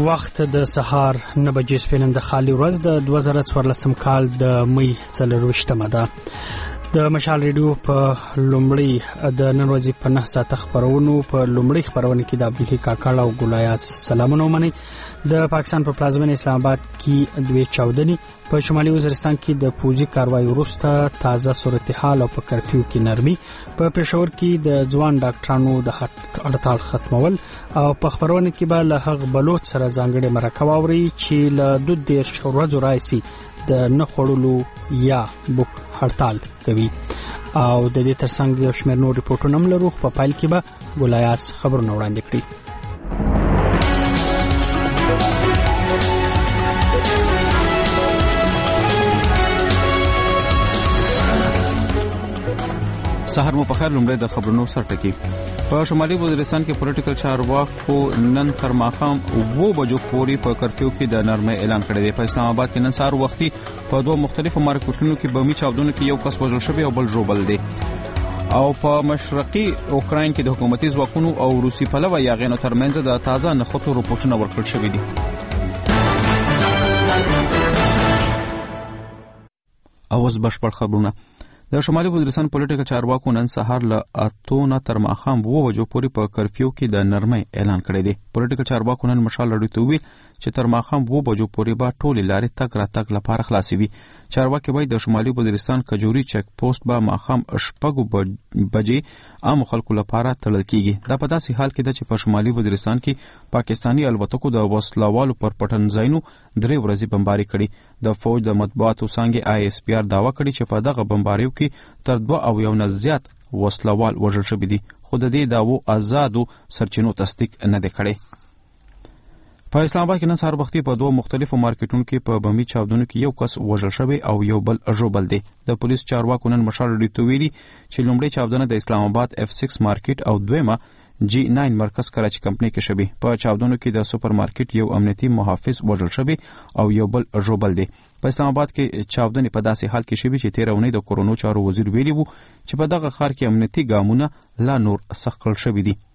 وخت د سهار 9 بجې سپینم د خالي ورځ د 2014 کال د مې 24مه ده. د مشال ریډیو په لومړی د نن ورځې په 9 ساعت خبرونو په لومړی خبرونه کې د عبدالحی کاکړ او ګلایاس سلامونه ومني. د پاکستان په پلازمینه اسلام آباد کې دوی چاودنی، په شمالي وزیرستان کې د پوځي کاروایی وروسته تازه صورتحال او په کرفیو کې نرمي، په پېښور کې د ځوان ډاکټرانو د هړتال ختمول او په خبرونه کې به له هغ بلوچ سره ځانګړي مرکه واوري چې له 2 ورځې راځي د نه خړولو یا بوک هړتال کوي. او د دې ترڅنګ یو شمېر نور ریپورتونه هم لرو. په پایل کې به ګلایاس خبرونه وړاندې کړي. سحر مو په خیر. لومړی د خبرونو سرټکی. په شمالي وزیرستان کې پولیټیکل چارواکو نن تر ماښام 2 بجو پورې په کرفیو کې د نرمۍ اعلان کړی دی. په اسلام آباد کې نن سهار وختي په 2 مختلفو مارکیټونو کې بمي چاودنو کې یو کس وژل شوی او بل ژوبل دی. او په مشرقي اوکراین کې د حکومتي ځواکونو او روسي پلوه یاغینو ترمنځ د تازه نښتو رپورټونه ورکړل شوي دي. اوس بشپړ خبرونه. د شمالي وزیرستان پولیټیکل چارواکو نن سهار له 8 تر ماښام 2 بجو پورې په کرفیو کې د نرمۍ اعلان کړی دی. پولیټیکل چارواکو نن مشال لړۍ ته ویل چې تر ماښام 2 بجو پورې به ټولې لارې تګ راتګ لپاره خلاصې وي. چارواکي وايي د شمالي وزیرستان کجوري چک پوسټ به ماښام 6 بجې عام خلکو لپاره تړل کیږي. دا په داسې حال کې ده چې په شمالي وزیرستان کې پاکستاني الوتکو د وسلوالو پر پټنځایونو 3 ورځې بمباري کړي. د فوج د مطبوعاتو څانګې ISPR داوا کړي چې په دغه بمباریو کې تر 2 نه زیات وسلوال وژل شوي دي، خو د دې داوو آزادو سرچینو تصدیق نه دی کړی. په اسلام آباد کې نن سهار وختي په 2 مختلفو مارکیټونو کې په بمي چاودنو کې یو کس وژل شوی او یو بل ژوبل دی. د پولیس چارواکو نن مشال ریډیو ویلي چې لومړی چاودنه د اسلام آباد F6 مارکیټ او دویمه G9 مرکز کراچي کمپنۍ کې شوی. په چاودنو کې د سوپر مارکیټ یو امنیتي محافظ وژل شوی او یو بل ژوبل دی. په اسلام آباد کې چاودنې په داسې حال کې شوی چې 13 اونۍ د کورونو چارو وزیر ویلي وو چې په دغه ښار کې امنیتي ګامونه لا نور سخت کړل شوي دي.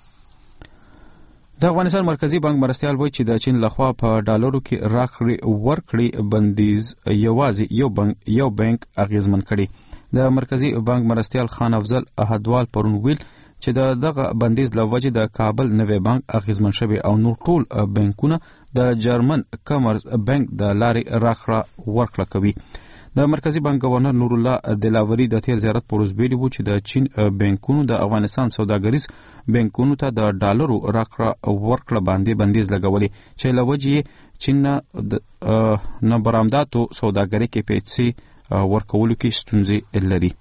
د افغانستان مرکزی بانک مرستیال وایي چې د چین لخوا په ډالرو کې راکړې ورکړې بندیز یوازې یو بانک اغیزمن کړي. د مرکزی بانک مرستیال خان افضل احدوال پرون ویل چې دغه بندیز له وجې د کابل نوی بانک اغیزمن شوی او نور ټول بانکونه د جرمن کمرز بانک د لارې راکړه ورکړه کوي. د مرکزی بانک گورنر نور الله دلاوري د تیر زیارت پروز ویلي وو چې د چین بانکونو د افغانستان سوداګریز بانکونو ته د ډالرو راکړه ورکړه باندې بندیز لګولي چې له وجې چین نه برآمداتو سوداګرۍ کې پیسې ورکولو کې ستونزې لري.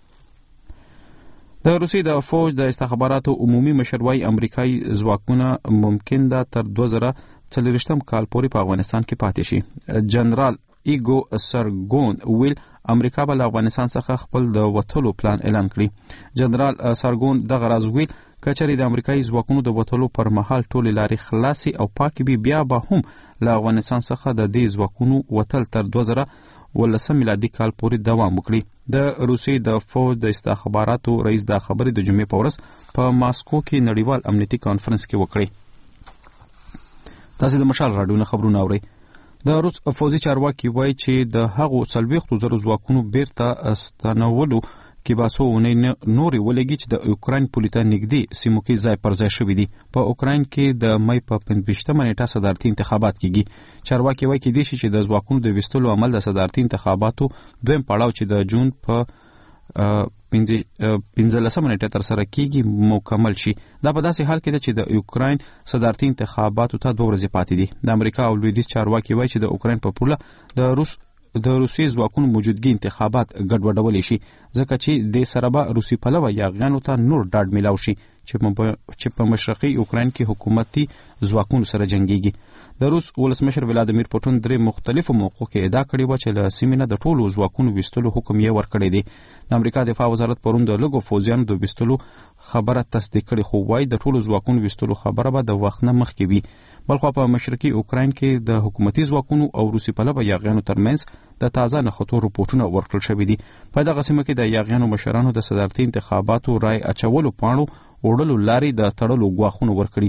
د روسیې د فوج د استخباراتو عمومي مشر وايي امریکایي ځواکونه ممکن ده تر 2040 کال پورې په افغانستان کې پاتې شي. جنرال ایګو سرګون ویل امریکا به له افغانستان څخه خپل د وټلو پلان اعلان کړي. جنرال سرګون دغه راز ویل کچري د امریکایي ځواکونو د وټلو پر مهال ټولې لارې خلاصي او پاکي بیا به هم له افغانستان څخه د دې ځواکونو وټل تر 2019 میلادي کال پورې دوام وکړي. د روسیې د فوج د استخباراتو رئیس دا خبرې د جمعې په ورځ په ماسکو کې نړیوال امنیتي کانفرنس کې وکړي. تاسو د مشال راډیو نه خبرونه اورئ. د روس فوزي چارواکي وایي چې د هغو 40,000 ځواکونو بیرته ستنولو کې به څو اونۍ نورې ولګي چې د اوکراین پولې ته نږدې سیمو کې ځای پر ځای شوي دي. په اوکراین کې د مې په 25مه نیټه صدارتي انتخابات کیږي. چارواکي وایي کېدای شي چې د ځواکونو د ویستلو عمل د صدارتي انتخاباتو دویم پړاو چې د جون په 15مه نیټه تر سره کیږي مکمل شي. دا په داسې حال کې ده چې د اوکراین صدارتي انتخاباتو ته 2 ورځې پاتې دي. د امریکا او لویدیځ چارواکي وایي چې د اوکراین په پوله د روسي ځواکونو موجودګي انتخابات ګډوډولی شي ځکه چې د سره به روسي پلوه یاغیانو ته نور ډاډ میلاو شي چې په مشرقي اوکراین کې حکومتي ځواکونو سره جنګيږي. د روس ولسمشر ولادیمیر پوټین 3 مختلفو موقعو کې ادعا کړې و چې له سیمې نه د ټولو ځواکونو ویستلو حکم یې ورکړی دی. د امریکا دفاع وزارت پرون د لږو فوجیانو د ویستلو خبره تصدیق کړې، خو وايي د ټولو ځواکونو ویستلو خبره به د وخت نه مخکې وي. بلخو په مشرقي اوکراین کې د حکومتي ځواکونو او روسي پلوه یاغیانو ترمنځ د تازه نښتو رپورټونه ورکړل شوي دي. په دغه سیمه کې د یاغیانو مشرانو د صدارتي انتخاباتو رای اچولو پاڼو وړلو لارې د تړلو ګواښونه ورکړي.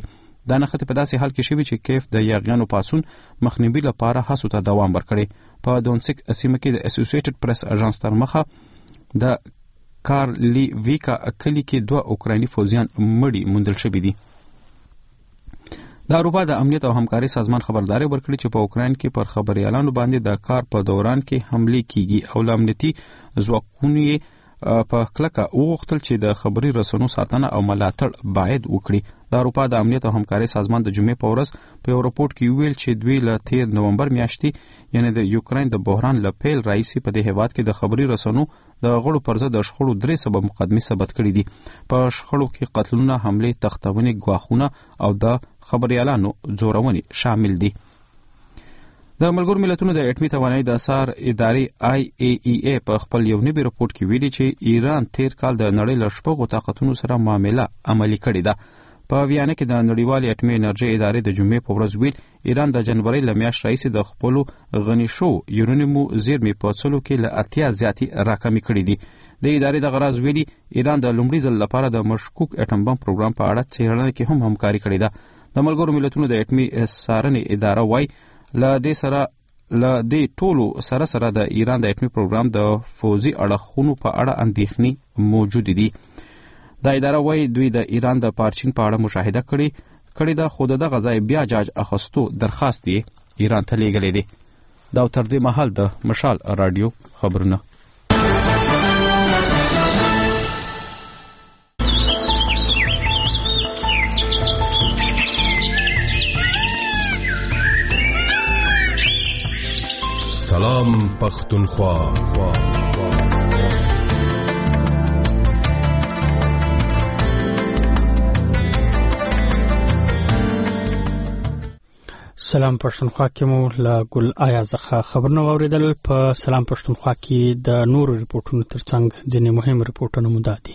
دا نښتې په داسې حال کې شوي چې کیف د یاغیانو پاڅون مخنیوي لپاره هڅو ته دوام ورکړی. په دونسک سیمه کې د اسوسییټډ پریس اژانس تر مخه د کارلیویکا کلی کې 2 اوکرایني فوجیان مړي موندل شوي دي. د اروپا د امنیت او همکاري سازمان خبرداري ورکړي چې په اوکراین کې پر خبريالانو باندې د کار په دوران کې حمله کیږي او امنیتي ځواکونه په کلکه وغوښتل چې د خبري رسنیو ساتنه او ملاتړ باید وکړي. د اروپا د امنیت او همکاري سازمان د جمعې په ورځ په یو راپورټ کې ویل چې دوی له 13 نومبر میاشتې یعنی د یوکراین د بحران له پیل راځي په دې هیواد کې د خبري رسنیو د غړو پر ضد د شخړو 3 سبب مقدمه ثبت کړي دي. په شخړو کې قتلونه، حمله، تختونې، ګواښونه او د خبريالانو زورونې شامل دي. د ملګرو ملتونو د اټومي توانایي د اثار ادارې IAEA په خپل یو نوي راپورټ کې ویلي چې ایران تیر کال د نړۍ له شپږو طاقتونو سره معامله عملي کړې ده. په ویانا کې د نړیوالې اټومي انرژي ادارې د جمعې په ورځ ویل ایران د جنوري له میاشتې راهیسې د خپلو غني شو یورانیمو زیرمې په څلو کې له 80 زیاتې راکمې کړې دي. د ادارې د غراز ویلي ایران د لومړي ځل لپاره د مشکوک اټم بم پروګرام په اړه څېړنه کې هم همکاري کړې ده. د ملګرو ملتونو د اټومي څارنې اداره وايي له دې ټولو سره د ایران د اټومي پروګرام د فوزي اړخونو په اړه اندېښنې موجود دي. دا اداره وايي دوی د ایران د پارچین په اړه مشاهده کړې ده خو د غځای بیا جاج اخستو درخواست یې ایران ته لیږلی دی. دا تر دې مهال د مشال رادیو خبرونه. سلام پختونخوا. سلام پښتونخوا کې مو له ګل آیا څخه خبرونه واوریدل. په سلام پښتونخوا کې د نورو ریپورتونو ترڅنګ ځینې مهم ریپورتونه مو دادي.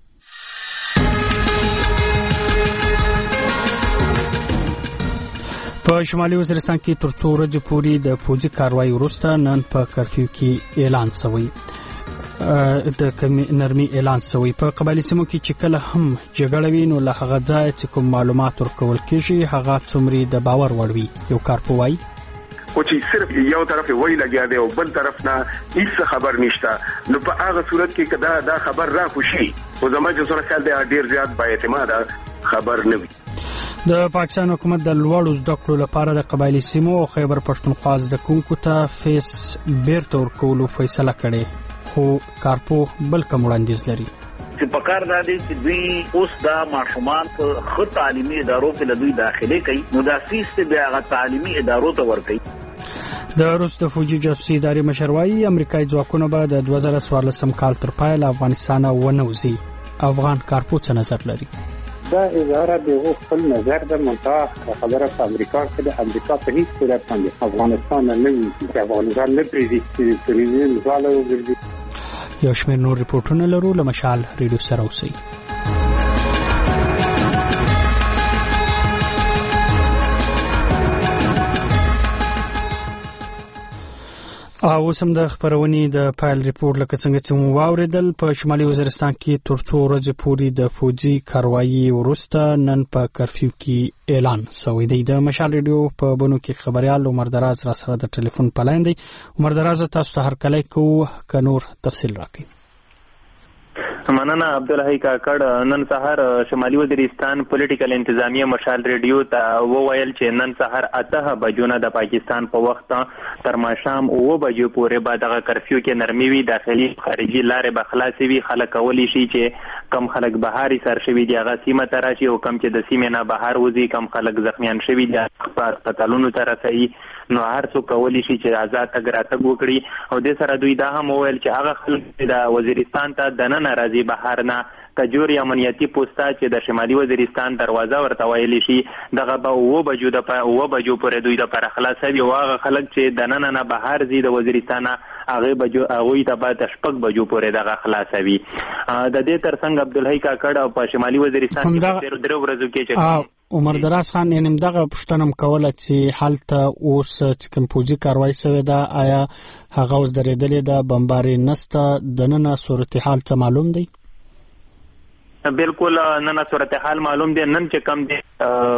په شمالي وزیرستان کې تر څو ورځې پورې د فوجي کاروایی وروسته نن په کرفیو کې اعلان شوی د نرمي اعلان شوی. په قبایلی سیمو کې چې کله هم جګړه وي نو له هغه ځای چې کوم معلومات ورکول کېږي هغه څومره د باور وړ وي. یو کارپوهی او چې صرف یو طرف وی لګیا دی او بل طرف نه هیڅ خبر نشته نو په هغه صورت کې دا خبر را خوشي او زموږ سره خیال دی ډیر زیات با اعتماد خبر نه وي. د پاکستان حکومت د لوړو زده کړو لپاره د قبایلی سیمو او خیبر پښتونخوا زده کوونکو ته فیس بیرته ورکولو فیصله کړې خو کارپوه بل کوم وړاندیز لري چې په کار دا دی چې دوی اوس دا ماشومان په خو تعلیمي ادارو کې له دوی داخله کوي نو دا فیس ته بیا غو تعلیمي ادارو ته ورکوي. د روس د فوجي جاسوسي ادارې مشروعي امریکایي ځواکونه به د 2014 کال تر پایه افغانستان ونوزي. افغان کارپوه څه نظر لري؟ دا اداره د خپل نظر د منطقه خبره په امریکا کې د امریکا په هیڅ صورت باندې افغانستان نه وي. افغانستان نه پریږدي چې پریزیدنت زاله وګرځي. یو شمېر نور ریپورتونه لرو له مشال ریډیو سره اوسئ. او سم د خبرونې د فایل ریپورت لکه څنګه چې مو واوریدل په شمالي وزیرستان کې تر څو ورځې پورې د فوجي کاروایی وروسته نن په کرفیو کې اعلان شوی دی. د مشال ریډیو په بونو کې خبريال عمر دراز را سره د ټلیفون په لاین دی. عمر دراز تاسو ته هرکلی کوو که نور تفصیل راکړئ. مننه عبدالحی کاکړ. نن سحر شمالي وزیرستان پولیټیکل انتظامیه مشال ریډیو ته وویل چې نن سحر 8 بجو نه د پاکستان په وخت تر ماښام 9 بجو پورې به دغه کرفیو کې نرمي وي. داخلي خارجي لارې به خلاصې وي. خلک کولی شي چې کم خلک بهاري سر شوي دي هغه سیمه ته راشي او کم چې د سیمې نه بهر وځي کم خلک زخمیان شوي دي په هسپتالونو ته رسوي نو هر څوک کولی شي چې آزاد تګ راتګ وکړي. او د سره دوی دا هم وویل چې هغه خلک د وزیرستان ته دننه راځي بهر نه کجوري امنیتي پوسټا چې د شمالي وزیرستان دروازه ورته ویل شي دغه به 9 بجو پورې دوی د پر خلاصوي او هغه خلک چې دننه نه بهر زی د وزیرستان هغه ته به د 8 بجو پورې دغه خلاصوي. د دې ترڅنګ عبدالحی کاکړ په شمالي وزیرستان کې درو ورځو کې چې عمر دراز خان نن دغه پښتنم کوله چې حالت اوس چې کوم فوجي کاروایی شوی دا آیا هغه اوس درېدلې ده بمباري نسته دننه صورتحال څه معلوم دی؟ بالکل نن صورتحال معلوم دی. نن چې کم دی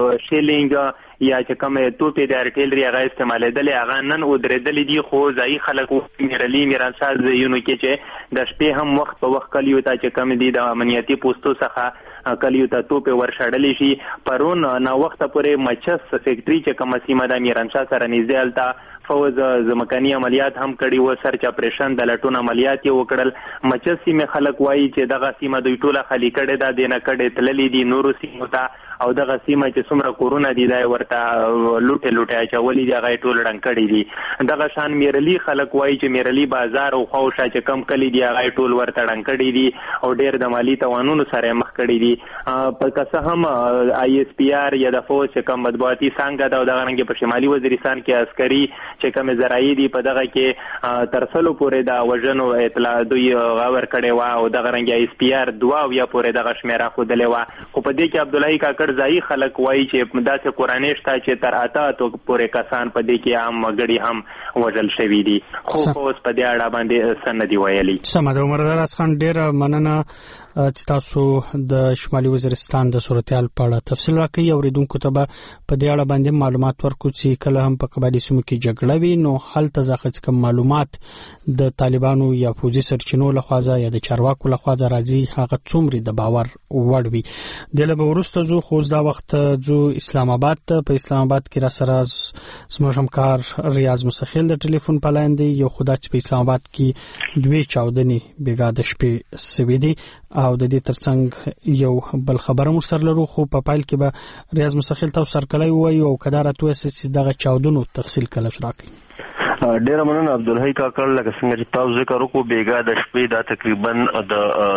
شیلینګ یا چې کوم توپې د ارټیلري هغه استعمالېدلې هغه نن ودرېدلې دي، خو ځایي خلک میرلي میرانساز ځایونو کې چې د شپې هم وخت په وخت کلیو ته چې کم دي د امنیتي پوستو څخه کلیو ته توپې ورشړلې شي. پرون ناوخته پورې مچس فیکټري چې کومه سیمه د میرانشاه سره نږدې هلته فوز ځمکني عملیات هم کړي و، سرچ اپریشن د لټون عملیات یې وکړل. مچس سیمه خلک وایي چې دغه سیمه دوی ټوله خالی کړې ده، دینه کړې تللې دي نورو سیمو ته، او دغه سیمه چې څومره کورونه دي دا ورته لوټه اچولې دي هغه ټول ړنګ کړي دي. دغه شان میرلي خلک وایي چې میرلي بازار او خوشا چې کم کلی دي هغه ټول ورته ړنګ کړي دي او ډېر د مالی توانونو سره مخ کړي دي. په کسه هم آی اس پی آر یا د فوج چې کوم مطبوعاتي څنګه دا دغه رنګ په شمالي وزیرستان کې عسکري چې کوم زراعي دي په دغه کې ترسلو پورې دا وژنو اطلاع دوی غور کړي وا او دغه رنګ آی اس پی آر 2 یا پورې دغه شمیره خودلې وا. خو په دې کې عبدالله کاکړ ځای خلک وایي چې داسې قرآني شته چې تر 8 پورې کسان په دې کې عام غړي هم وژل شوي دي، خو اوس په دې اړه باندې څه نه دی ویلي. سمه ده. عمر دراز خان ډېره مننه چې تاسو د شمالي وزیرستان د صورتحال په اړه تفصیل راکړئ. اوریدونکو ته به په دې اړه باندې معلومات ورکړو چې کله هم په قبایلي سیمو کې جګړه وي نو هلته ځکه چې کوم معلومات د طالبانو یا پوځي سرچینو لخوا یا د چارواکو لخوا راځي هغه څومره د باور وړ وي. د له ورسته زو خو دا وخت زو اسلام آباد په اسلام آباد کې را سره زموږ همکار ریاض مسخیل د ټلیفون په لاین دی. یو خدای چې په اسلام آباد کې دوی چاودنې بیګا د شپې سوي دي او د دې ترڅنګ یو بل خبره مو سره لرو، خو په پایل کې به ریاض مسخیل تاسو سرکلای وایي او کدارته وسې دغه چاودنو تفصیل کله راکړي. ډیره مننه عبدالحی کاکړ. لکه څنګه چې تاسو ذکر وکړو بیګا د شپې دا تقریبا د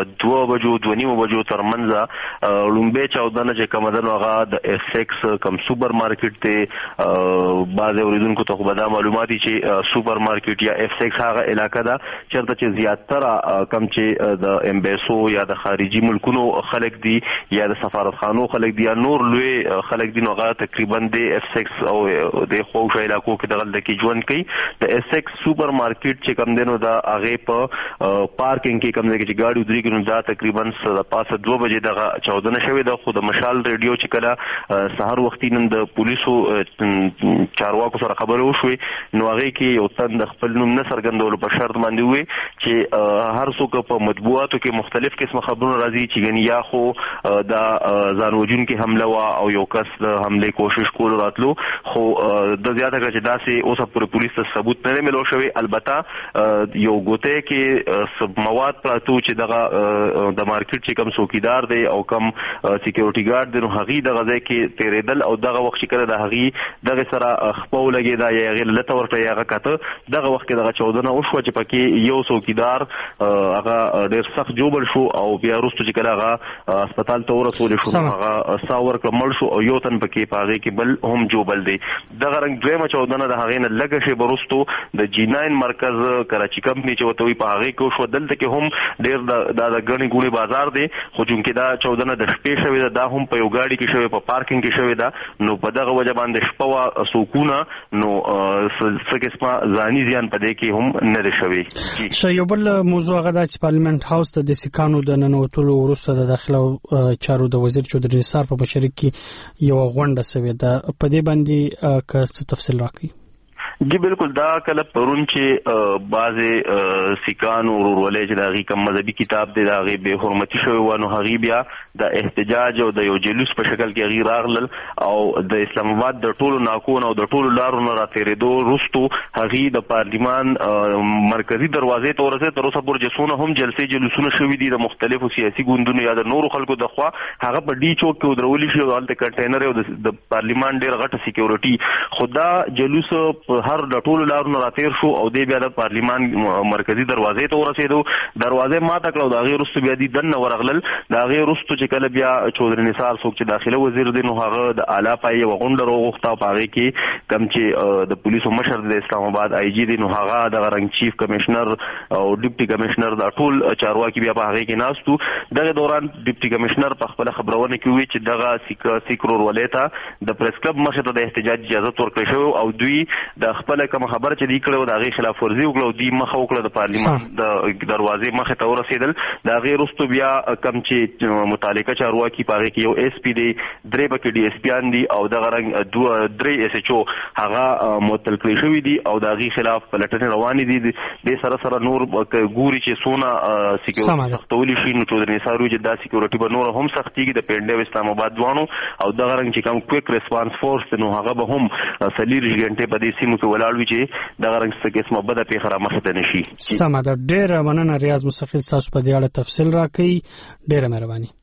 2 بجو 2:30 بجو ترمنځ لومبه چاودنه چې کومه ده هغه د اس ایکس کم سوپر مارکیټ ته بعض اوریدونکو ته خو دا معلوماتي چې سوپر مارکیټ یا اس ایکس هغه علاقہ ده چرته چې زیاتره کم چې د امبیسو یا د خارجي ملکونو خلک دي یا د سفارتخانو خلک دي یا نور لوی خلک دي نو هغه تقریبا د اس ایکس او د خوښ علاقو کې دغه د کې ژوند کوي. د اس ایکس سوپر مارکیټ چې کم دینو دا هغه په پارکینګ کې کم دی چې گاډي ودرېږي نو دا تقریبا 2 بجې دغه چاودنه شوې ده. خو د مشال ریډیو چې کله سحر وختي نن د پولیسو چارواکو سره خبرې وشوې نو هغه کې یو تن د خپل نوم نه څرګندولو په شرط باندې وي چې هر څوک په مطبوعاتو کې مختلف قسم خبرونه راځي چې غني یا خو دا ځان وژونکي حمله وا او یو کس د حمله کوشش کول راتلو، خو د زیاته کړه چې داسې اوس پر پولیس ته ثبوت نه ملو شوی. البته یو ګوته کې مواد پراتو چې دغه د مارکیټ چې کم څوکیدار دی او کم سکیورټي ګارد دی نو هغه دغه ځای کې تیرېدل او دغه وخت چې کړه د هغه دغه سره خپل لګي دا یې غیر لته ورته هغه کته دغه وخت کې دغه چاودنه وشو چې پکې یو څوکیدار هغه ډېر سخت جوړ شو او بیا وروسته چې کله هغه هسپتال ته ورسول شو هغه ساور کمل شو او یو تن پکې پاغه کې بل هم جوړل دی. دغه رنګ دویمه چاودنه د هغه نه لګه شي برستو د G9 مرکز کراچي کمپنی چې وته وي په هغه کې شو دلته کې هم ډېر د غني ګونی بازار دی خو چونکې دا چاودنه د شپې شوې ده دا هم په یو گاډي کې شوې په پارکینګ کې شوې ده نو په دغه وجه باندې شپه سکونه نو څه قسمه ځاني زیان پدې کې هم نه شوي. یو بل موضوع غدا چې پارلیمنت هاوس ته د سکانو د ننوتلو وروسته د داخله چارو د وزیر چودري نثار په مشرۍ کې یو غونډه شوې ده، په دې باندې څه تفصیل راکړي؟ جی بالکل دا کله پرون چې بعضې سیکانو ورولې چې د هغې کوم مذهبي کتاب دی د هغې بې حرمتي شوی وه نو هغې بیا د احتجاج او د یو جلوس په شکل کې هغې راغلل او د اسلام آباد د ټولو ناکونو او د ټولو لارو نه راتېرېدو وروستو هغې د پارلیمان مرکزي دروازې ته ورسېد. تر اوسه پورې چې څونه هم جلسې جلوسونه شوي دي د مختلفو سیاسي ګوندونو یا د نورو خلکو د خوا هغه په ډي چوک کې ودرولي شي او هلته کنټینر او د پارلیمان ډېر غټه سکیورټي خو دا جلوس هر د ټولو لارو نه راتېر شو او دی بیا د پارلیمان مرکزي دروازې ته ورسېدو. دروازې ماته کړه او د هغې وروسته بیا دي دننه ورغلل. د هغې وروسته چې کله بیا چودري نثار څوک چې داخله وزیر دی نو هغه د اعلی پایې یوه غونډه راوغوښته او په هغې کې کوم چې د پولیسو مشر د اسلام آباد آی جي دی نو هغه دغه رنګ چیف کمشنر او ډیپټي کمشنر دا ټول چارواکي بیا په هغې کې ناست وو. دغه دوران ډیپټي کمشنر په خپله خبرونه کې وویل چې دغه سیک ورورولۍ ته د پریس کلب مخې ته د احتجاج اجازت ورکړی شوی او دوی د خپل کوم خبر چې دی کړو د هغه خلاف ورزي وکړو دی مخه وکړه د پارلیمان د دروازې مخه ته ورسېدل د هغه وروسته بیا کم چې متعلقه چارواکي پاره کې یو اس پی دی درې بکې ډي اس پی ان دي او د غرنګ درې اس ایچ او هغه معطل کړی شوی دي او د هغه خلاف پلټنې روانې دي د سره نور ګوري چې سونا سکیورټي سختولي شي نو چودري سارو چې دا سکیورټي به نور هم سختيږي د پنده اسلام آباد ځوانو او د غرنګ چې کوم کویک ریسپانس فورس نو هغه به هم سلیری غنټه په دې سیمو کې ولاړ وي چې د غرنګ څخه قسمه بده پیخره مخ ته نشي. سمه ده. ډېر مننه ریاض مستقل تاسو په دې اړه تفصیل راکړئ. ډېر مهرباني.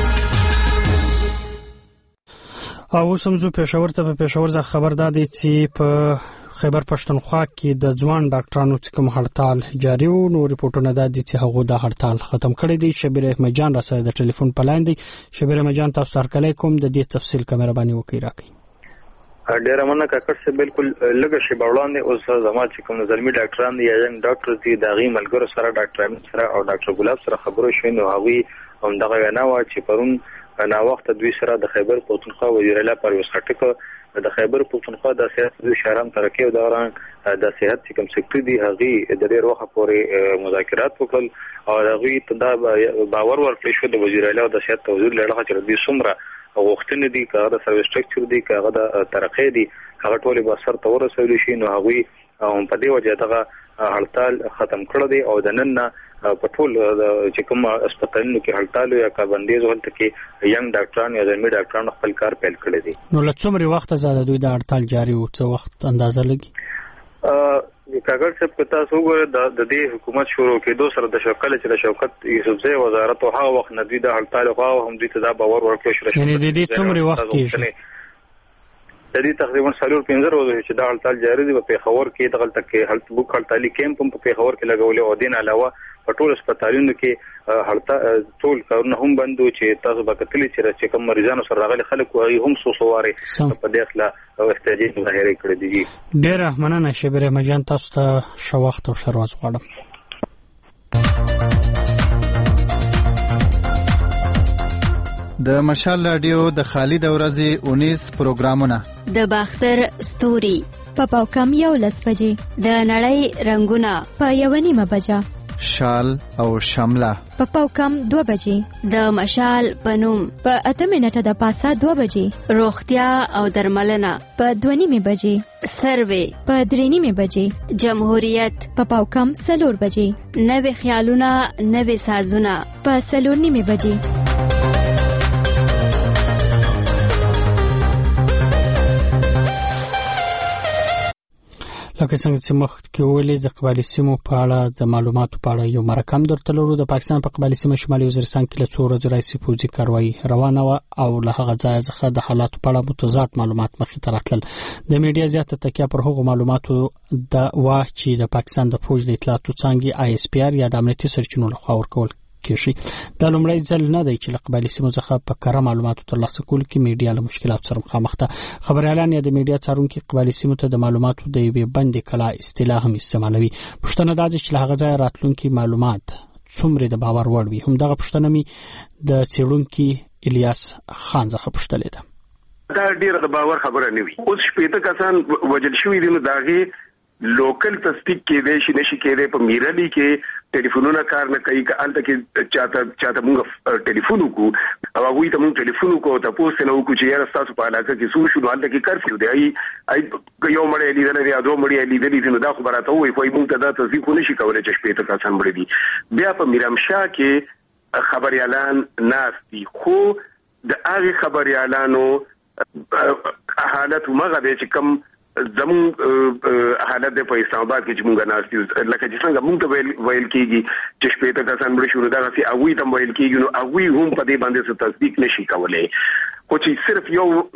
او سمزو پېښور ته په پېښور ځخ خبر دادی چې په خیبر پښتونخوا کې د ځوان ډاکټرانو چې کوم هړتال جاری و نو ریپورتونه دادي چې هغه د هړتال ختم کړی دی. شبیر احمد جان را سره د ټلیفون په لاین دی. شبیر احمد جان تاسو ته کوم د دې تفصیل کمرباني وکړي راکړي. ډیر مننه کاکړ څه بالکل لږه شی بولاندې اوس زما چې کوم زلمی ډاکټران دي یا ډاکټر دي د غي ملګرو سره ډاکټر سره او ډاکټر ګلاب سره خبرو شوې نو هغه هم دغه نه و چې پرون نا وخت دوی سره د خیبر پښتونخوا وزیر اعلی پرویز خټک د خیبر پښتونخوا د سیاست د شهرام ترقی او دوران د صحت چې کوم سکتور دی هغه د ډیر وخت پورې مذاکرات وکړل او هغه ته دا باور ورکړی شو د وزیر اعلی او د صحت توزیع لړغه چې د سمره غوښتنې دي کار د سرویس سټرکچر دي کار د ترقی دي هغه ټول به سر ته ورسول شي نو هغه په دې وجه دغه هړتال ختم کړی دی او د نن په ټول چې کوم هسپتالونو کې هړتال یا کاربندیز ولته کې ینګ ډاکټران یا زلمی ډاکټران خپل کار پیل کړی دي. نو لڅومره وخت زده دوی د هړتال جاری و څه وخت اندازه لګي؟ کاغذ څخه پتا سوګره د دې حکومت شروع کېدو سره د شوکت چې د شوکت یوسفزئی وزارت او هغه وخت ندوی د هړتال او هم دوی ته دا باور ورکړ شو. یعنی د دې څومره وخت کې د دې تقریبا 4-5 ورځې چې دا هړتال جاری دی په پیښور کې دغه تک هړتالي کیمپ په پیښور کې لګولې او دین علاوه په ټول هسپتالونو کې هړتال ټول کارونه هم بندو چې تاسو به کتلی چې کوم مریضانو سره راغلي خلک وایي هم سوسواري په داخله او استعجال ظاهري کړی دي. ډېر مننه شبیر مجان تاسو ته شو وخت او شرواز غواړم. د مشال رادیو د خالد ورځې 19 پروګرامونه د باختر ستوري په پاوکم 11 بجې د نړۍ رنگونه په 1:30 بجې شال او شمله په پاوکم 2 بجې د مشال پنوم په 8 منټه د پاسه 2 بجې روغتیا او درملنه په 2:30 بجې سروي په 3:30 بجې جمهوریت په پاوکم 4 بجې نوې خیالونه نوې سازونه په 4:30 بجې. لکه څنګه چې مخکې ویلي د قبایلي سیمو په اړه د معلوماتو په اړه یو مرکه هم درته لرو. د پاکستان په قبایلي سیمه شمالي وزیرستان کې له څو ورځو راهیسې پوځي کاروایي روانه وه او له هغه ځایه څخه د حالاتو په اړه متضاد معلومات مخې ته راتلل. د میډیا زیاته تکیه پر هغو معلوماتو د واه چې د پاکستان د فوج د اطلاعاتو څانګې آی اس پی آر یا د امنیتي سرچینو لخوا ورکول کیږي. دا لومړی ځل نه دی چې له قبایلي سیمو څخه په کره معلوماتو ترلاسه کول کې میډیا له مشکلاتو سره مخامخ ده. خبريالان یا د میډیا څارونکي قبایلي سیمو ته د معلوماتو د یوې بندې کلا اصطلاح هم استعمالوي. پوښتنه دا ده چې له هغه ځایه راتلونکي معلومات څومره د باور وړ وي. هم دغه پوښتنه می د څېړونکي الیاس خان څخه پوښتلې ده. دا ډیره د باور خبره نه وي. اوس شپږ کسان وجل شوی دي نو داغه لوکل تصدیق کې دی شي نشي کېده په میرالي کې ټلیفونونه کار نه کوي که الته کې چاته موږ ټلیفون وکړو او هغه ته موږ ټلیفون وکړو ته پوښتنه وکړو چې یاره تاسو په علاقه کې څه شو نو الته کې کرفیو دی ای یو مړی لیدل دی دوه مړی لیدل دي نو دا خبره ته وایي خو موږ ته دا تصدیق نشي کولای چې شپې ته کسان مړي دي. بیا په میرامشاه کې خبريالان ناس دي خو د هغه خبريالانو حالت مغه دي چې کوم زمون حالت د په اسلام آباد کې چې مونږ ناس دي لکه چې څنګه مونږ ته ویل کېږي چې شپې ته کسان مړ شو دا چې هغه ته ویل کېږي نو هغه هم په دې باندې څه تصدیق نشي کولای. خو چې صرف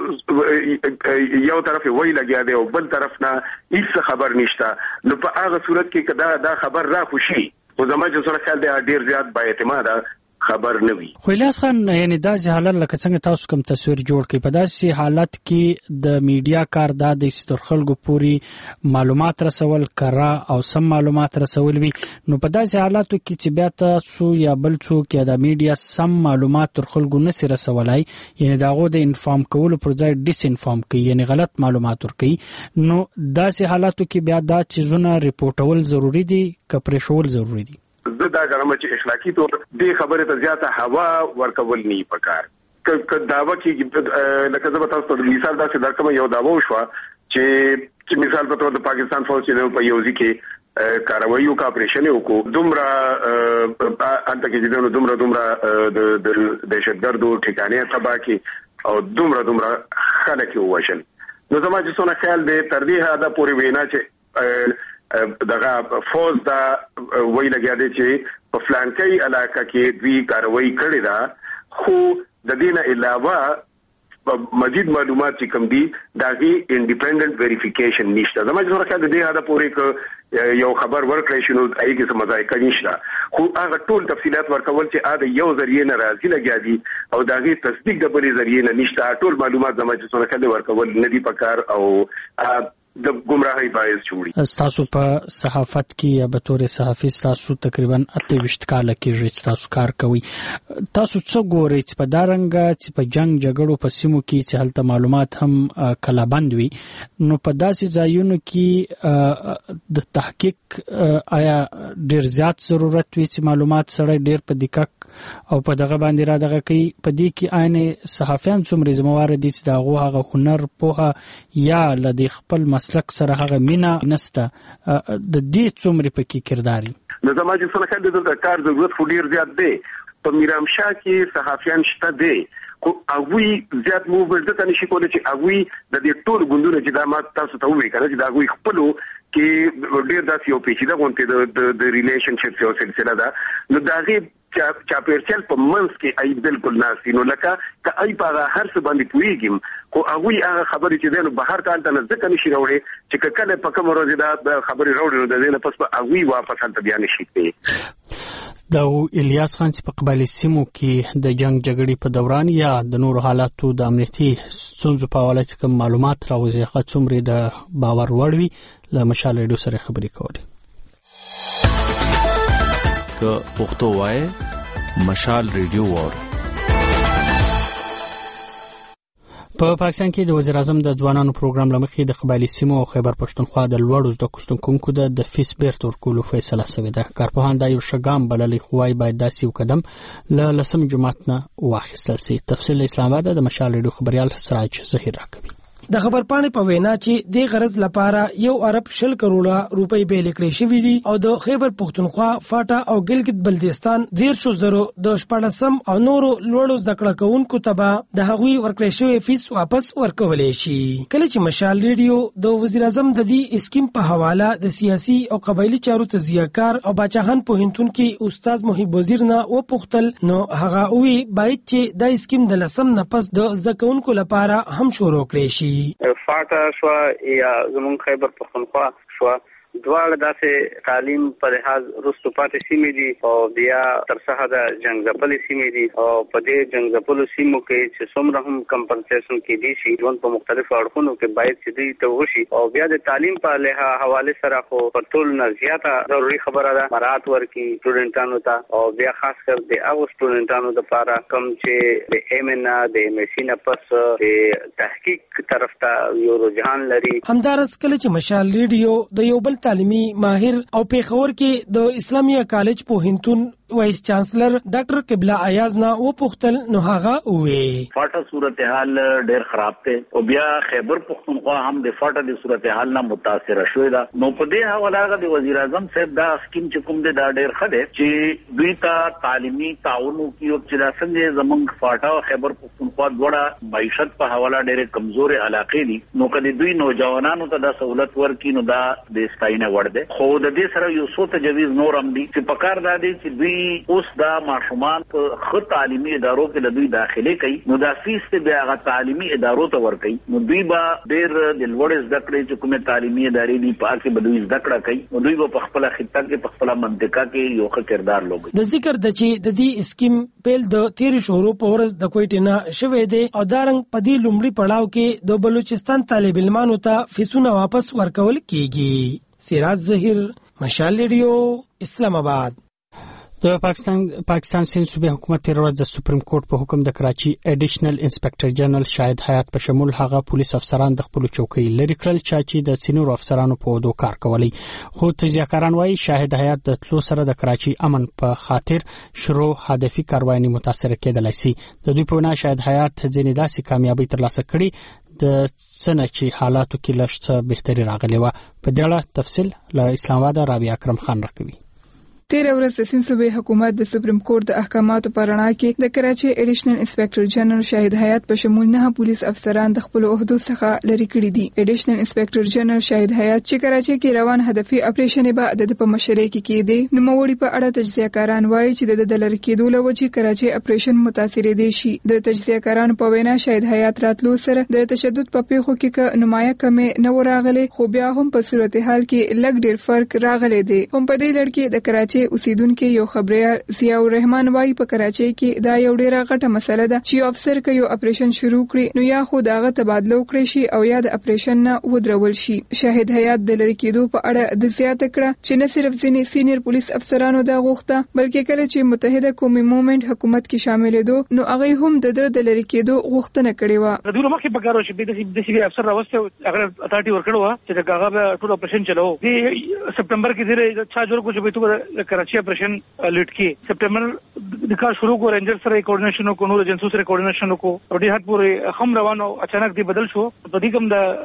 یو طرف وی لګیا دی او بل طرف نه هیڅ خبر نشته نو په هغه صورت کې دا خبر را خوشي او زما چې سره خیال دی ډیر زیات با اعتماد خبر نه وي. خو الیاس خان یعنی داسې حالت لکه څنګه تاسو کوم تصویر جوړ کړئ په داسې حالت کې د میډیا کار دا د ستر خلکو پوری معلومات رسول کړه او سم معلومات رسول وي نو په داسې حالاتو کې چې بیا تاسو یا بل څوک یا د میډیا سم معلومات تر خلکو نشي رسولای یعنی داغه د انفارم کولو پر ځای ډیس انفارم کوي یعنی غلط معلومات ورکوي نو داسې حالاتو کې بیا دا چیزونه ریپورټول ضروری دي کپریشول ضروری دي. زه دا غواړم چې اخلاقی طور دې خبره ته زیاته هوا ورکول نه پکار ک داوا کې لکه زه تاسو ته مثال داسې درکم یو داوا وشو چې مثال په توګه د پاکستان فوج چې په یوځي کې کاروایي او اپریشن وکړو دومره انت کې دومره د دهشتګردو ټکانې تبا کې او دومره خلک ووشل نو زما چې څونه خیال دی تر دې حدا پورې وینا چې دغه فوج دا وی لګیا دی چې په فلانکي علاقه کې دوی کاروایی کړې ده خو د دې نه علاوه مزید معلومات چې کوم دي داغي انډیپندنت ویریفیکیشن نشته زما چې ورکه د دې حدا پورې یو خبر ورکړی شنو دای کې څه مزایقه نشته خو هغه ټول تفصيلات ورکول چې اده یو ذریعہ نه راځي لګیا دي او داغي تصدیق د بلې ذریعہ نه نشته ټول معلومات زما چې ورکه ورکول نه دي پکار او د ګمراهۍ باعث جوړي. تاسو په صحافت کې یا به تور صحافي تاسو تقریبا 28 کال کې تاسو کار کوي تاسو څه ګورئ چې په دارنګ چې په جنگ جګړو په سیمو کې چې هلته معلومات هم کلابند وي نو په داسې ځایونو کې د تحقیق آیا ډیر زیات ضرورت وي چې معلومات سره ډیر په دقت او په دغه باندې را دغه کوي په دې کې عین صحافیان څومره ذمہوار دي چې دغه هنر په یا لدی خپل مسلک سره هغه مینا نسته د دې څومره پکې کرداري د زماجي سره کله د کار ضرورت خو ډیر زیات دی په میرامشاه کې صحافیان شته دي خو هغه زیات موږ ته نشي کولای چې هغه د دې ټول غوندونه چې د مات تاسو ته وایي کنه چې دا هغه خپلو کې ډیر داسې یو پیچیده غونټه د ریلیشنشپ یو سلسله ده نو دا غي چا پرچل په منځ کې ای بالکل ناسي نو لکه ک ای په هر څه باندې پوریږم خو هغه خبرې چې دنه بهر کال ته ځکه نشي راوړي چې کله په کوم ورځ دا خبرې راوړي نو د دې نه پس په هغه واپس هلته بیان شي دا الیاس خان چې په قبایلی سیمو کې د جنگ جګړې په دوران یا د نور حالاتو د امنیتي ستونزو په اړه چې کوم معلومات راوځي خو څومره د باور وړ وي له مشال ریډیو سره خبرې کولې که پښتو وای مشال ریډیو وور په پاکستان کې د وزیر اعظم د ځوانانو پروګرام لمخې د قبایلی سیمو او خیبر پښتونخوا د لوړو زده کوونکو د فیس بیرته ورکولو فیصله شوې ده. کارپوهان دا یو شګام بللې خوای باید داسې یو قدم له لسم جمعه نه واخیستل شي. تفصیل اسلام آباد د مشال ریډیو خبريال سراج ظهیر راکوي. د خبرپاڼې په وینا چې د غرض لپاره 1 ارب 10 کروڑه روپۍ به لیکل شوې دي او د خیبر پښتونخوا فاټا او ګلګت بلتستان 1.0 د 14 او نورو لوړو زده کړه کوونکو ته د هغوی ورکړې شوی فیس واپس ورکولې شي. کله چې مشال ریډیو د وزیر اعظم د دې اسکیم په حواله د سیاسي او قبایلی چارو تجزیه‌کار او باچاهان پوهنتون کې استاد محب وزیر نه و پختل نو هغه وی باید چې د اسکیم د لسم نه پس د زده کوونکو لپاره هم شروع کړي شي. فاټا شو یا زمون خیبر پښتونخوا شو دواړه داسې تعلیم په لحاظ رستو پاتې سیمې دي او بیا ترڅه د جنگ ځپلې سیمې دي او په دې جنگ ځپلو سیمو کې چې څومره هم کمپنسیشن کې دي شي ژوند په مختلفو اړخونو کې باید چې دې ته وشي او بیا د تعلیم په لحاظ حواله سره خو په ټول نه زیاته ضروري خبره ده مراد ورکی سټوډنټانو ته او بیا خاص کر د هغه سټوډنټانو لپاره کوم چې د ایمنا د ایمسینا پس د تحقیق طرف ته یو رجحان لري. همدارس کله چې مشال ریډیو د یو بل تعلیمي ماهر او پیښور کې د اسلامیه کالج پوهنتون وایس چانسلر ډاکټر قبله ایاز نه و پختل نو هغه وې فاټا صورتحال ډېر خراب ته او بیا خیبر پختونخوا هم د فاټا د صورتحال نه متاثر شوې ده نو په دې حواله د وزیر اعظم صاحب دا سکیم چې کوم دا ډېر خده چې دوی ته تعلیمي تعاون کیو چې دا څنګه زمونږ فاټا او خیبر پختونخوا دواړه معیشت په حواله ډېر کمزورې علاقې دي نو کله دوی نوجوانانو ته دا سہولت ورکړي نو دا د استاینه وړ ده خو د دې سره یو څو تجویز نور هم دي چې پکار دا دي چې دوی چې اوس دا ماشومان په خو تعلیمي ادارو کې د دوی داخله کوي نو دا فیس ته بیا غا تعلیمي ادارو ته ورکوي نو دوی به ډېر د لوړ زده کړې چې کومه تعلیمي ادارې دي په کې به دوی زده کړه کوي نو دوی په خپل خطه کې په خپل منطقه کې یو ښه کردار لوبوي. د ذکر د چې د دې اسکیم پیل د 13 شهرو په ورځ د کوټې نه شوې ده او دارنګ په دې لومړي پړاو کې د بلوچستان طالب علمانو ته فیسونه واپس ورکول کیږي. سراج ظهیر، مشال ریډیو، اسلام آباد. د پاکستان سند صوبې حکومت تیر ورځ د سپریم کورټ په حکم د کراچي اډیشنل انسپکټر جنرال شاهد حیات په شمول هغه پولیس افسران د خپل چوکۍ لري کړل چې د سینیور افسرانو په ودو کار کولی. خو تجزیه‌کاران وایي شاهد حیات د تلو سره د کراچي امن په خاطر شروع هدفي کاروایی متاثر کېدلای شي. د دوی په وینا شاهد حیات ځینې داسې کامیابی ترلاسه کړي د سنه چې حالاتو کې لږ بهتري راغلی و. په دې اړه تفصیل له اسلام آباد رابعه اکرم خان راکوي. تیر ورځ د سند صوبې حکومت د سپریم کورټ د احکاماتو په رڼا کې د کراچي اډیشنل انسپکټر جنرال شاهد حیات په شمول 9 پولیس افسران د خپل عہدو څخه لري کړي دي. اډیشنل انسپکټر جنرال شاهد حیات چې کراچي کې روان هدفي اپریشن به د په مشرۍ کې کېده نو موړي په اړه تجزیه‌کاران وایي چې د لری کېدو لوجه کراچي اپریشن متاثر دي شي. د تجزیه‌کارانو په وینا شاهد حیات راتلو سره د تشدد په پیښو کې نمایه کمې نه وراغلي خو بیا هم په صورتحال کې لږ ډیر فرق راغلی دی. هم په دې لړ کې د کراچي اوسیدونکو یو خبريال ضیاء الرحمن وایي په کراچي کې دا یو ډیره غټه مسله ده چې افسر کوي اپریشن شروع کړي نو یا خو داغه تبادله وکړي شي او یا د اپریشن نه ودرول شي. شاهد حیات د لری کېدو په اړه د زیاته کړه چې نه صرف ځینې سینیئر پولیس افسرانو دا غوښته بلکې کله چې متحده قومي موومېنټ حکومت کې شامل دي نو هغه هم د لری کېدو غوښتنه کړې و. د دوی مخکې په کارو چې د سی افسر راوسته هغه اتارټي ورکړو چې هغه ټول اپریشن چلو دی سپټمبر کې ډیره چا جوړ کو چې په کراچي اپریشن لیډ کې سپټمبر د کار شروع کو رینجر سره کوارډینیشن کو نور ایجنسو سره کوارډینیشن کو او د هټ پورې هم روانو اچانک دی بدل شو په دې کوم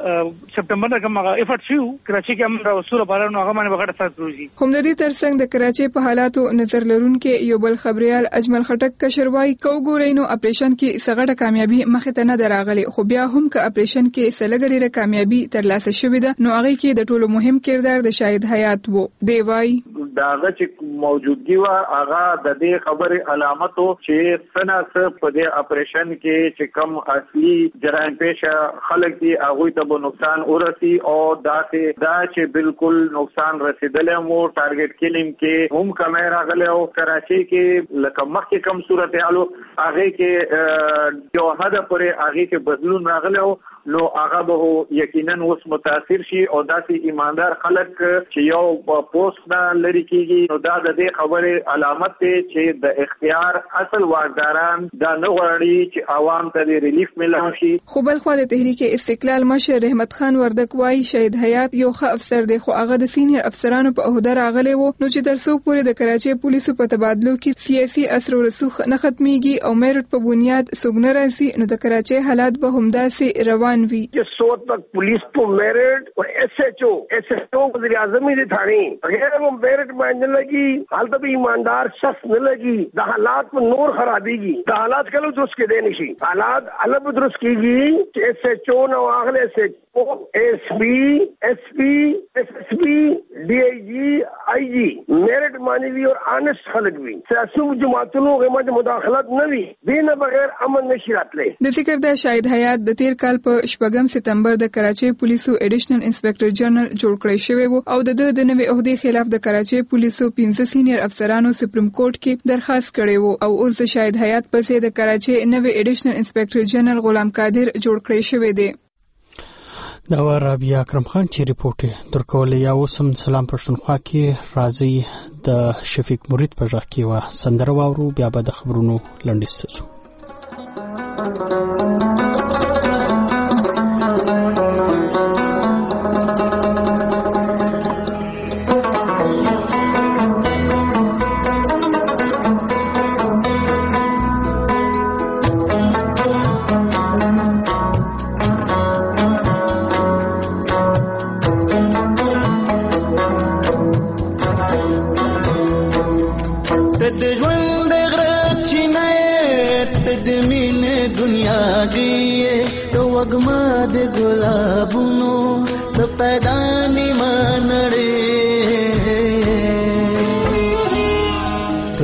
د سپټمبر نه کوم افورت شو کراچي کې هم راوصله بارانو هغه باندې بغټه سات روزي. هم د دې ترڅنګ د کراچي په حالاتو نظر لرونکو یو بل خبريال اجمل خټک کشروای کو ګورینو اپریشن کې سغړه کامیابی مخه ته نه دراغلي خو بیا هم ک اپریشن کې سلګړي کامیابی ترلاسه شوې ده نو هغه کې د ټولو مهم کردار د شاهد حیات وو. دی وای داغه چې موجودګي وا هغه د دې خبره علامتو چې سنه په دې اپریشن کې چې کم اصلي جرایم پیښه خلک دي هغه ته به نقصان ورسي او دا چې بالکل نقصان رسیدلې مو ټارګټ کلیم کې هم کیمرا غلې او کراچي کې لکه مخکې کم صورتحالو هغه کې یو هدف پرې هغه کې بدلون راغلی نو هغه به یقینا اوس متاثر شي او داسې ایماندار خلک چې یو پوسټ نه لري کیږي نو دا د دې خبره علامت دی چې د اختیار اصل واغداران دا نه غواړي چې عوام ته ریلیف ملو شي. خو بل خو د تحریک استقلال مشر رحمت خان وردک وایي شاهد حیات یو ښه افسر دی خو هغه د سینیئر افسرانو په عہده راغلی وو نو چې تر څو پورې د کراچي پولیسو په تبادلو کې سیاسي اثر او رسوخ نه ختميږي او میرټ په بنیاد سګنه راځي نو د کراچي حالات به همداسې روان وي. چې سو تک پولیس په میرټ او ایس ایچ او وزیر اعظم دې ثاني اگر وہ میرٹ باندې لګي حالت به ایماندار شخص نه لګي د حالات په نور خرابيږي د حالات کله درست کې دي نشي حالات الګ درست کیږي چې ایس ایچ او نو اغله سے ایس پی ڈی آئی جی آئی جی میرٹ مانی وی اور آنسٹ خلق وی سیاسي جماعتونو غمت مداخلت نه وی دینه بغیر امن نشي راتلی. د ذکر د شاهد حیات د تیر کال په شپږم سپتمبر د کراچي پولیسو اډیشنل انسپکټر جنرال جوړ کړی شوی وو او د نوې عہدې خلاف د کراچي پولیسو 15 سینیئر افسرانو سپریم کورټ کې درخواست کړی وو او اوس د شاهد حیات په ځای د کراچي نوې اډیشنل انسپکټر جنرال غلام قادر جوړ کړی شوی دی. دا و رابعه اکرم خان چې ریپورت درکول یا اوسم سلام پښتونخوا کې راځي د شفیق مرید په ځخ کې و سندره واورو بیا به د خبرونو لنډیسته شو.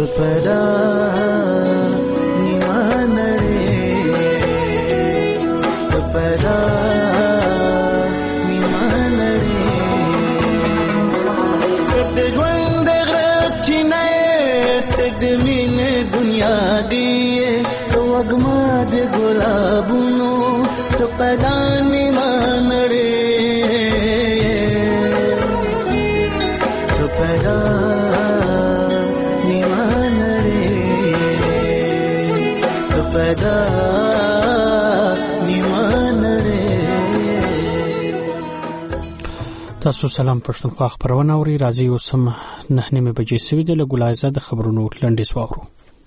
तो पैदा निमानड़े तो पैदा निमानड़े ते ژوند غرچینه تدمین دنیا دی وګما د ګلابونو تو پیدا نیمانړې تو پیدا نیمانړې تو پیدا نیمانړې. تاسو سلام پښتونخوا خبرونه اوري راځي اوسم 9:30 بجې سوي د ګلایزه د خبرونو لنډیز واورو.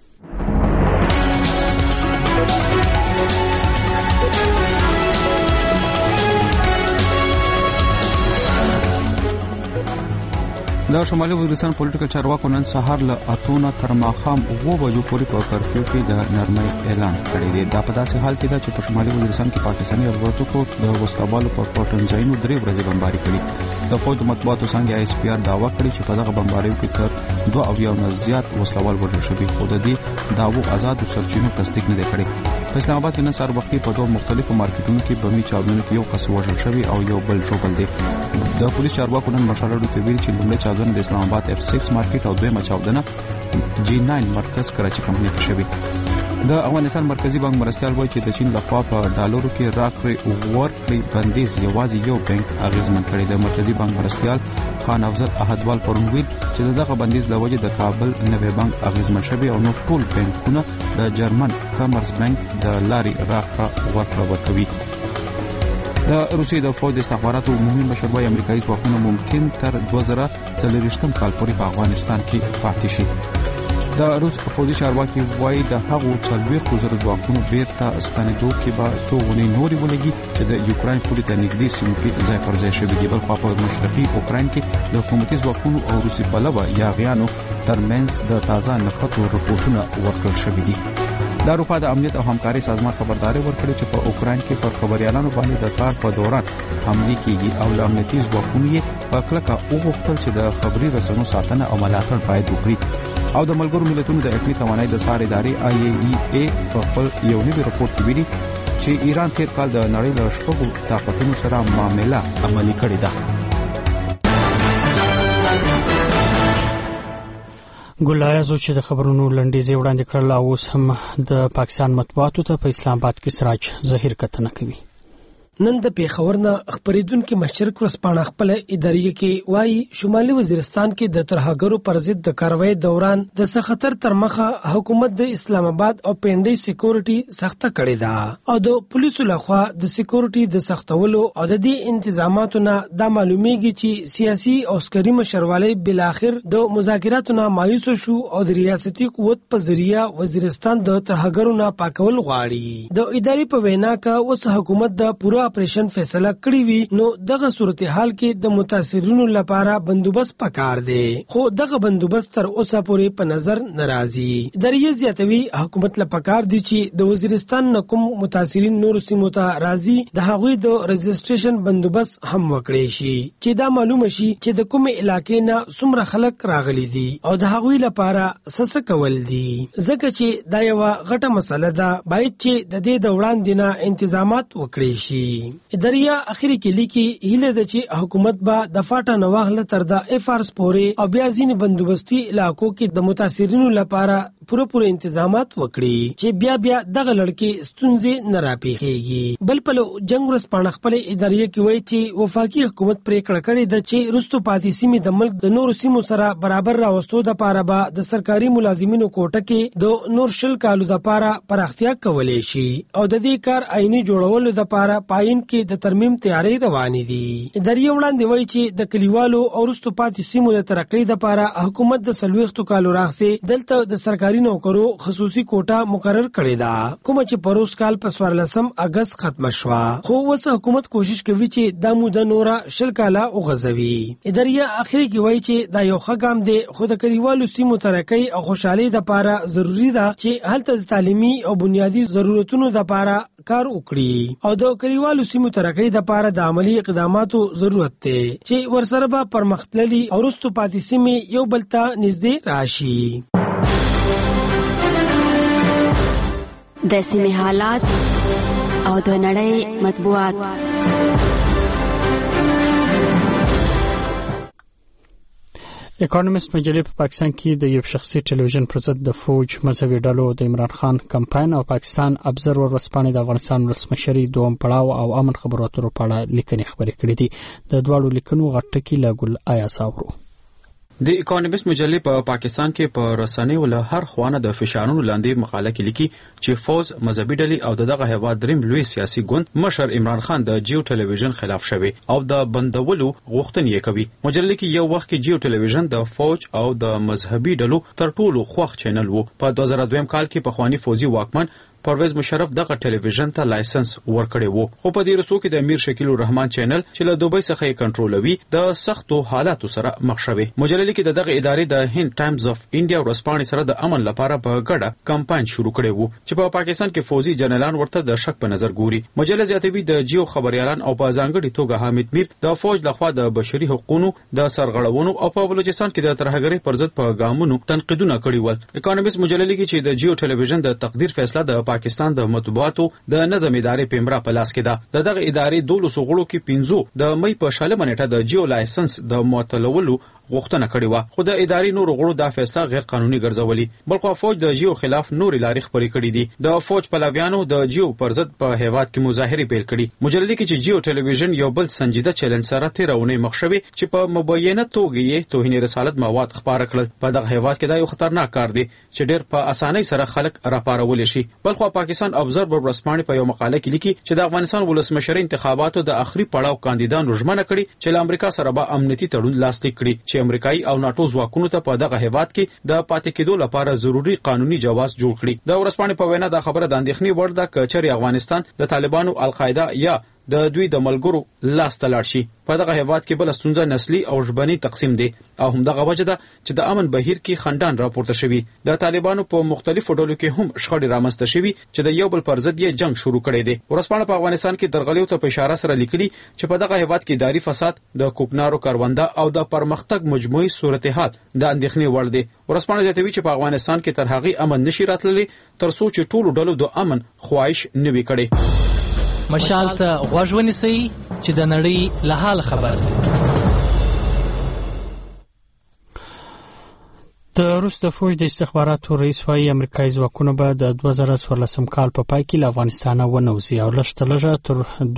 د شمالي وزیرستان پولیټیکل چارواکو نن سهار له اتونه تر ماښام 2 بجو پورې په کرفیو کې د نرمۍ اعلان کړی دی. دا په داسې حال کې ده چې په شمالي وزیرستان کې پاکستاني اربوزکو د وسلوالو په پټنځایونو 3 ورځې بمباري کړې. د فوج مطبوعاتو څنګه ISPR دعوا کړې چې په دغه بمباریو کې تر 2 نه زیات وسلوال وژل شوي، خو د دې دعوو آزادو سرچینو تصدیق نه دی کړی. په اسلام آباد کې نن سهار وختي په 2 مختلفو مارکیټونو کې بمي چاودنو کې یو کس وژل شوی او یو بل ژوبل دی. د پولیس چارواکو نن مشالړو ته ویلي چې لومړی چاودنه د اسلام آباد F6 مارکیټ او دویمه چاودنه G9 مرکز کراچي کمپنۍ کې شوې. د افغانستان مرکزی بانک مرستيال وایي چې د چین لخوا په ډالرو کې راکړې ورکړې بندیز یوازې یو بانک اغیزمن کړی. د مرکزی بانک مرستيال خان افضل احدوال پرون ویل چې دغه بندیز د وجې د کابل نوی بانک اغیزمن شوی او نو ټول بانکونه د جرمن کامرس بانک د لاري راکړه ورکړه ورکوي. د روسیې د فوج استخباراتو عمومي مشر وايي امریکایي ځواکونه ممکن تر 2040 کال پورې په افغانستان کې پاتې شي. د روس فوجي چارواکي وايي د هغو 40,000 ځواکونو بیرته ستنېدو کې به څو غونې نورې ولګي چې د یوکرين پولې ته نږدې سیمو کې ځای پر ځای شوي دي. بل خوا په مشرقي اوکراین کې د حکومتي ځواکونو او روسي پلوه یاغیانو ترمنځ د تازه نښتو رپورټونه ورکړل شوي دي. د اروپا د امنیت او همکاري سازمان خبرداري ورکړې چې په اوکراین کې پر خبريالانو باندې د کار په دوران حمله کیږي او د امنیتي ځواکونو یې په کلکه وغوښتل چې د خبري رسنیو ساتنه او ملاتړ باید وکړي. او د ملګرو ملتونو د اقلیمي توانایي د سار ادارې IAEA په خپل یو نوی راپور کې ویلي چې ایران تیر کال د نړۍ له شپږو طاقتونو سره معامله عملي کړې ده. ګلایزو چې د خبرونو لنډیزې وړاندې کړل او اوس هم د پاکستان مطبوعاتو ته په اسلام آباد کې سراج ظهیر کتنه کوي. نن د پیښور نه خبرېدونکو مشرک ورسپانه خپل ادارې کې وایي شمالي وزیرستان کې د ترهګرو پر ضد د کاروایی دوران د خطر تر مخه حکومت د اسلام آباد او پنډي سکیورټي سخته کړې ده او د پولیسو لخوا د سکیورټي د سختولو او د دې انتظاماتو نه د معلومیږي چې سیاسي او عسکري مشروالی بل اخر د مذاکراتو نه مایوس شو او د ریاستي قوت په ذریعہ وزیرستان د ترهګرو نه پاکول غواړي. د ادارې په وینا کې اوس حکومت د پوره اپریشن فیصله کړی وی نو دغه صورتحال کې د متاثرینو لپاره بندوبست پکار دی خو دغه بندوبست تر اوسه پورې په نظر ناراضي. دریه زیاتوي حکومت لپاره پکار دی چې د وزیرستان نکوم متاثرین نور سیمو ته راځي د هغوی د رجسټریشن بندوبست هم وکړي شي چې دا معلومه شي چې د کوم علاقې نه څومره خلک راغلي دي او د هغوی لپاره سس کول دي ځکه چې دا یو غټه مسله ده باید چې د دې د وړاندې نه انتظامات وکړي شي. اداریا اخیری کې لیکي هله د چې حکومت با د فاټا نواغله تر د FRS پورې او بیا ځین بندوبستي علاقو کې د متاثرینو لپاره پوره انتظامات وکړي چې بیا دغه لړکې ستونزې نه راپیږي. بل په جنگ ورسپانه خپل ادارې کې وایي چې وفاقي حکومت پریکړه کړې ده چې رستو پاتې سیمې د ملک د نورو سیمو سره برابر راوستو د پاره به د سرکاري ملازمینو کوټه کې د نور شل کالو د پاره پراختیا کولای شي او د دې کار عیني جوړولو د پاره پاین کې د ترمیم تیاری روانې دي. ادارې وړاندې وایي چې د کلیوالو او رستو پاتې سیمو د ترقۍ د پاره حکومت د 40 کالو راغسه دلته د سرکاري نوکرو خصوصي کوټه مقرر کړې ده کوم چې پروس کال په 14 اگست ختم شو خو اوس حکومت کوشش کوي چې د موده نورا شل کاله وغځوي. ادارې اخیری کې وایي چې دا یو ښه ګام دی خو د کلیوالو سیمو ترقۍ او خوشحالي د پاره ضروری ده چې هلته د تعلیمي او بنیادی ضرورتونو د پاره کار وکړي او د کلیوالو سیمو ترقۍ د پاره د عملی اقداماتو ضرورت دی چې ورسره به پرمختللي او رستو پاتې سیمې یو بل ته نږدې راشي. د سیمې حالات او د نړۍ مطبوعات. اکونومیست مجلې په پاکستان کې د یو شخصي ټلویزیون پر ضد د فوج مذهبي ډلو د عمران خان کمپاین او پاکستان ابزرور ورځپاڼې د افغانستان ولسمشري دوم پړاو او امن خبرو اترو په اړه لیکنې خبرې کړې دي. د دواړو لیکنو غټ ټکی لا ګل آیا ساورو. د اکونومیست مجلې په پاکستان کې په رسنیو له هر خوانه د فشارونو لاندې مقاله کې لیکي چې فوج مذهبي ډلې او دغه هیواد دریم لوی سیاسي ګوند مشر عمران خان د جیو ټلویزیون خلاف شوی او د بندولو غوښتنه یې کوي. مجلې کې یو وخت کې جیو ټلویزیون د فوج او د مذهبي ډلو تر ټولو خوښ چینل وو. په 2002 کال کې په خواني فوجي واکمن پرویز مشرف دغه ټلویزیون ته لایسنس ورکړی وو، خو په دې رسو کې د امیر شکیل الرحمن چینل چې له دوبۍ څخه یې کنټرولوي د سختو حالاتو سره مخ شوی. مجلې کې دغه ادارې د هند ټایمز اف انډیا ورځپاڼې سره د امن لپاره په ګډه کمپاین شروع کړی وو چې په پاکستان کې فوجي جنرالان ورته د شک په نظر ګوري. مجلې زیاتوي د جیو خبريالان او په ځانګړي توګه حامد میر د فوج لخوا د بشري حقوقو د سرغړونو او په بلوچستان کې د ترهګرۍ پر ضد په ګامونو تنقیدونه کړي ول. اکونومیست مجلې کې چې د جیو ټلویزیون د تقدیر فیصله د پاکستان د مطبوعاتو د نظم ادارې پیمرا په لاس کې ده. دغه ادارې 12 غړو کې 15 د مې په شلمه نیټه د جیو لایسنس د معطلولو غوښتنه کړې و، خو د ادارې نور غړو دا فیصله غیر قانوني ګرځولې. بلخو فوج د جیو خلاف نور لارې خبرې کړې دي. د فوج پلاویانو د جیو پر ضد په هیواد کې مظاهره پیل کړې. مجلې کې چې جیو ټلویزیون یو بل سنجیده چیلنج سره تیرونه مخ شوی چې په مبینه توګه یې توهین رسالت مواد خبره کړل. په دغه هیواد کې دا یو خطرناک کار دی چې ډېر په اسانۍ سره خلک راپارول شي. بلخو پاکستان ابزرور ورځپاڼې په یو مقاله کې لیکي چې د افغانستان ولسمشري انتخاباتو د اخري پړاو کاندیدانو ژمنه کړې چې له امریکا سره به امنیتي تړون لاسلیک کړي چې امریکایي او ناتو ځواکونو ته په دغه هیواد کې د پاتې کېدو لپاره ضروري قانوني جواز جوړ کړي. د ورځپاڼې په وینا د خبره د اندېښنې وړ ده چې چېرې افغانستان د طالبانو القاعده یا د دوی د ملګرو لاس ته لاړ شي. په دغه هیواد کې بل ستونزه نسلي او ژبني تقسیم دی او همدغه وجه ده چې د امن بهیر کې خندان راپورته شوی. د طالبانو په مختلفو ډلو کې هم شخړې رامنځته شوي چې د یو بل پر ضد یې جنگ شروع کړی دی. ورځپاڼه په افغانستان کې درغلیو ته په اشاره سره لیکلي چې په دغه هیواد کې اداري فساد، د کوکنارو کارونده او د پرمختګ مجموعي صورتحال د اندېښنې وړ دی. ورځپاڼه زیاتوي چې په افغانستان کې تر هغې امن نشي راتللی تر څو چې ټولو ډلو د امن خواهش نه وي کړی. مشال ته غوږ ونیسئ چې د نړۍ له حال خبر شئ. د روس د فوج د استخباراتو رئیس وايي امریکایي ځواکونه به د 2014 کال په پای کې له افغانستان ونوځي او لږ تر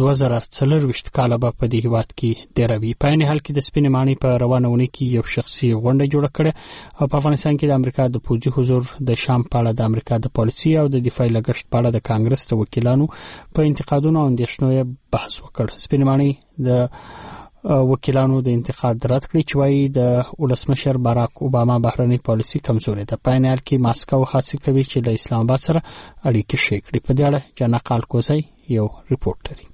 2024 کال به په دې هیواد کې دیروي. په عین حال کې د سپینې ماڼۍ په روانونه کې یو شخصي غونډه جوړه کړه او په افغانستان کې د امریکا د پوځي حضور د شام په اړه د امریکا د پالیسي او د دفاعي لګښت په اړه د کانګرس د وکیلانو په انتقادونو او اندېښنو بحث وکړ. سپینې ماڼۍ د وکیلانو د انتقاد رد کړی چې وايي د ولسمشر باراک اوباما بهرنۍ پالیسي کمزورې ده. په عین حال کې ماسکو هڅه کوي چې له اسلام آباد سره اړیکې ښې کړي. په دې اړه جانا قالکوزی یو ریپورت لري.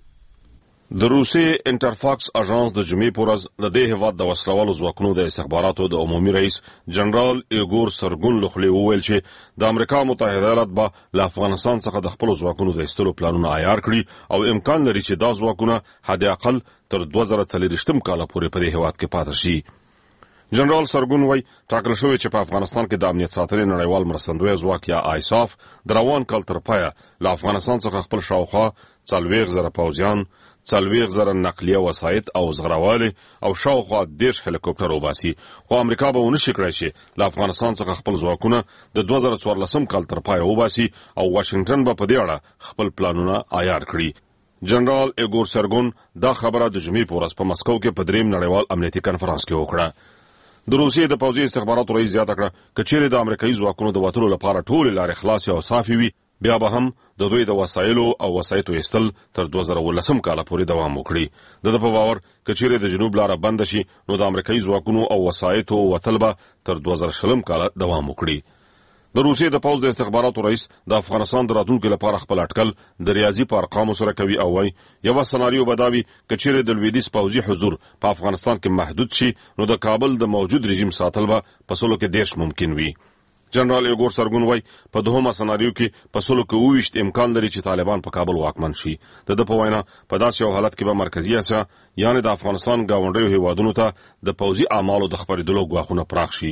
د روسي انټرفاکس اژانس د جمعې په ورځ د دې هیواد د وسلوالو ځواکونو د استخباراتو د عمومي رئیس جنرال ایګور سرګون لخوا وویل چې د امریکا متحده ایالات به له افغانستان څخه د خپل ځواکونو د ایستلو پلانونه عیار کړي او امکان لري چې دا ځواکونه حد اقل تر 2040 کال پورې په دې هیواد کې پاتې شي. جنرال سرګون وايي ټاکل شوی چې په افغانستان کې د امنیت ساتنې نړیوال مرستندوی ځواک یا آیساف د روان کال تر پایه له افغانستان څخه خپل شاوخوا 40,000 پوځیان، 40,000 نقلیه وسایط او زغراواله او شاوخوا 10 هلیکوپټر وباسي. خو امریکا به ونشي کړی چې له افغانستان څخه خپل ځواکونه د 2014 کال تر پایه وباسي او واشنگټن به په دې اړه خپل پلانونه عیار کړي. جنرال ایګور سرګون دا خبره د جمعې په ورځ په مسکو کې په دریم نړیوال امنیتي کنفرانس کې وکړه. د روسیې د پوځي استخباراتو رئیس زیاته کړه چې چیرې د امریکایي ځواکونو د وټلو لپاره ټول لارې خلاص او صافي وي، بیا به هم د دوی د وسایلو او وسایطو ایستل تر 2019 کال پورې دوام وکړي. د په باور چې چیرې د جنوب لار بند شي نو د امریکایي ځواکونو او وسایطو وټل به تر 2020 کال دوام وکړي. د روسیې د پوځ د استخباراتو رئیس د افغانستان د راتلونکو لپاره خپل اټکل د ریاضي په ارقامو سره کوي او وايي یو سناریو بداوي چې چیرې د لویدیځ پوځي حضور په افغانستان کې محدود شي نو د کابل د موجود رژیم ساتل به په سلو کې 10 ممکن وي. جنرال ایګور سرګون وايي په دوهمه سناریو کې په سلو کې 20 امکان لري چې طالبان په کابل واکمن شي. د په وینا په داسې یو حالت کې به مرکزی اسیا یعنی د افغانستان گاونډیو هیوادونو ته د پوځي اعمالو د خبرېدلو غواخونه پراخ شي.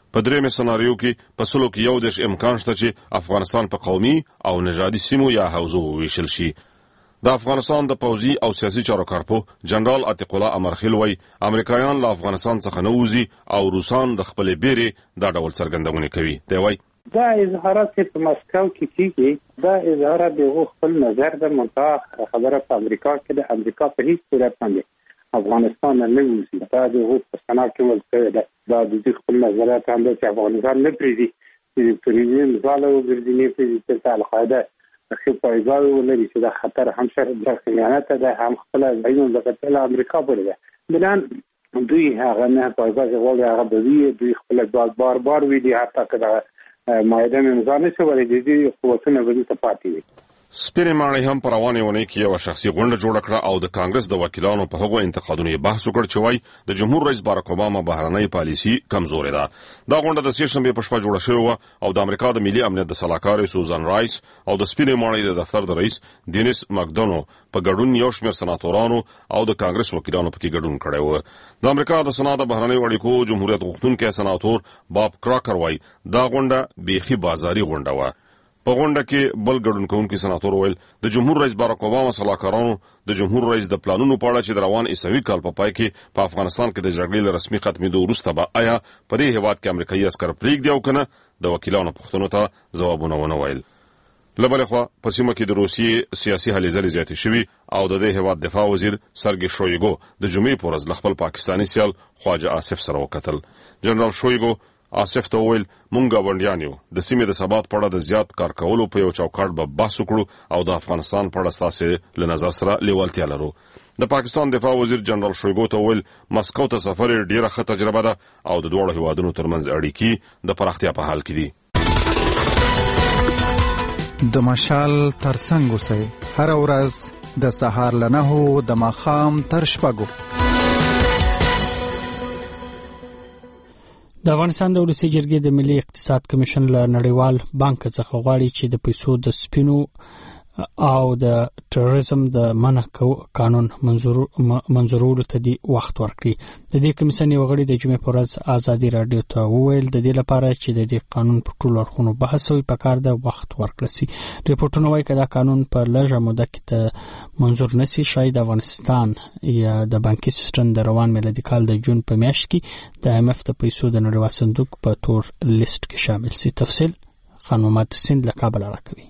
په درېمه سناریو کې په سلو کې یو دیش امکان شته چې افغانستان په قومي او نژادي سیمو یا حوزو ویشل شي. د افغانستان د پوځي او سیاسي چارو کارپو جنرال عتیق الله امرخیل وایي امریکایان له افغانستان څخه نه وځي او روسان د خپلې بیرې دا ډول څرګندونه کوي. دی وایي دا اظهارات په مسکو کې کیږي، دا اظهارات د خپل نظر د منطقه خبره په امریکا کې د امریکا په هیڅ صورت باندې افغانستان نه وځي. دا د په سنا کې ولته دا د خپل نظریات هم د افغانستان نه پریږدي چې پریزم زاله او ګرځنی پریزم ته القاعده خو پایګاو ولري چې دا خطر هم شر د خیانت ده هم خپل ځایونه د قتل امریکا پورې ده. بلان دوی هغه نه پایګاو غوړي هغه دوی خپل بار وی دي حتی کله مایده نظام څه ولې دي قوتونه به ته پاتې وي. سپینې ماڼۍ هم په روانې ونې کې یو شخصي غونډه جوړه کړه او د کانګرس د وکیلانو په هغو انتقادونو بحث وکړ چې وایي د جمهور رئیس باراک اوباما بهرنۍ پالیسي کمزورې ده. دا غونډه د سې شنبې په شپه جوړه شوې وه او د امریکا د ملي امنیت د سلاکار سوزان رایس او د سپینې ماڼۍ د دفتر د رئیس دینیس ماکدونو په ګډون یو شمېر سناتورانو او د کانګرس وکیلانو پکې ګډون کړی و. د امریکا د سنا د بهرنۍ اړیکو جمهوریت غوښتونکی سناتور باب کراکر وایي دا غونډه بیخي بازاري غونډه وه. په غونډه کې بل ګډون کوونکی سناتور ویل د جمهور رئیس باراک اوباما سلاکارانو د جمهور رئیس د پلانونو په اړه چې د روان عیسوي کال په پای کې په افغانستان کې د جګړې له رسمي ختمېدو وروسته به آیا په دې هېواد کې امریکایي عسکر پرېږدي او کنه د وکیلانو پوښتنو ته ځوابونه ونه ویل. له بلې خوا په سیمه کې د روسیې سیاسي هلې ځلې زیاتې شوي او د دې هېواد دفاع وزیر سرګي شویګو د جمعې په ورځ له خپل پاکستاني سیال خواجه آصف سره وکتل. جنرال شویګو آصف ته ویل مونږ غونډیان یو د سیمې د ثبات په اړه د زیات کار کولو په یو چوکاټ به بحث وکړو او د افغانستان په اړه ستاسې له نظر سره لیوالتیا لرو. د پاکستان دفاع وزیر جنرال شویګو ته ویل مسکو ته سفر ډیره ښه تجربه ده او د دوه هیوادونو ترمنځ اړیکې د پراختیا په حال کې دي. د مشال ترڅنګ اوسئ هر ورځ د سهار له 9 د ماښام تر 6. د افغانستان د ولسي جرګې د ملي اقتصاد کمیشن له نړیوال بانک څخه غواړي چې د پیسو د سپینو او د ټیرریزم د منع قانون منظورولو ته دی وخت ورکړي. د دې کمیسیون یو غړي د جمعې په ورځ ازادي رادیو ته وویل د دې لپاره چې د دې قانون په ټولو اړخونو بحث وي په کار د وخت ورکړل شي. ریپورتونه وايي چې دا قانون په لږه موده کې ته منظور نشي شاید افغانستان یا د بانکي سیستم د روان میلادي کال د جون په میاشت کې د IMF د پیسو د نړیوال صندوق په تور لیست کې شامل شي. تفصیل خانومات سند له کابل راکوي.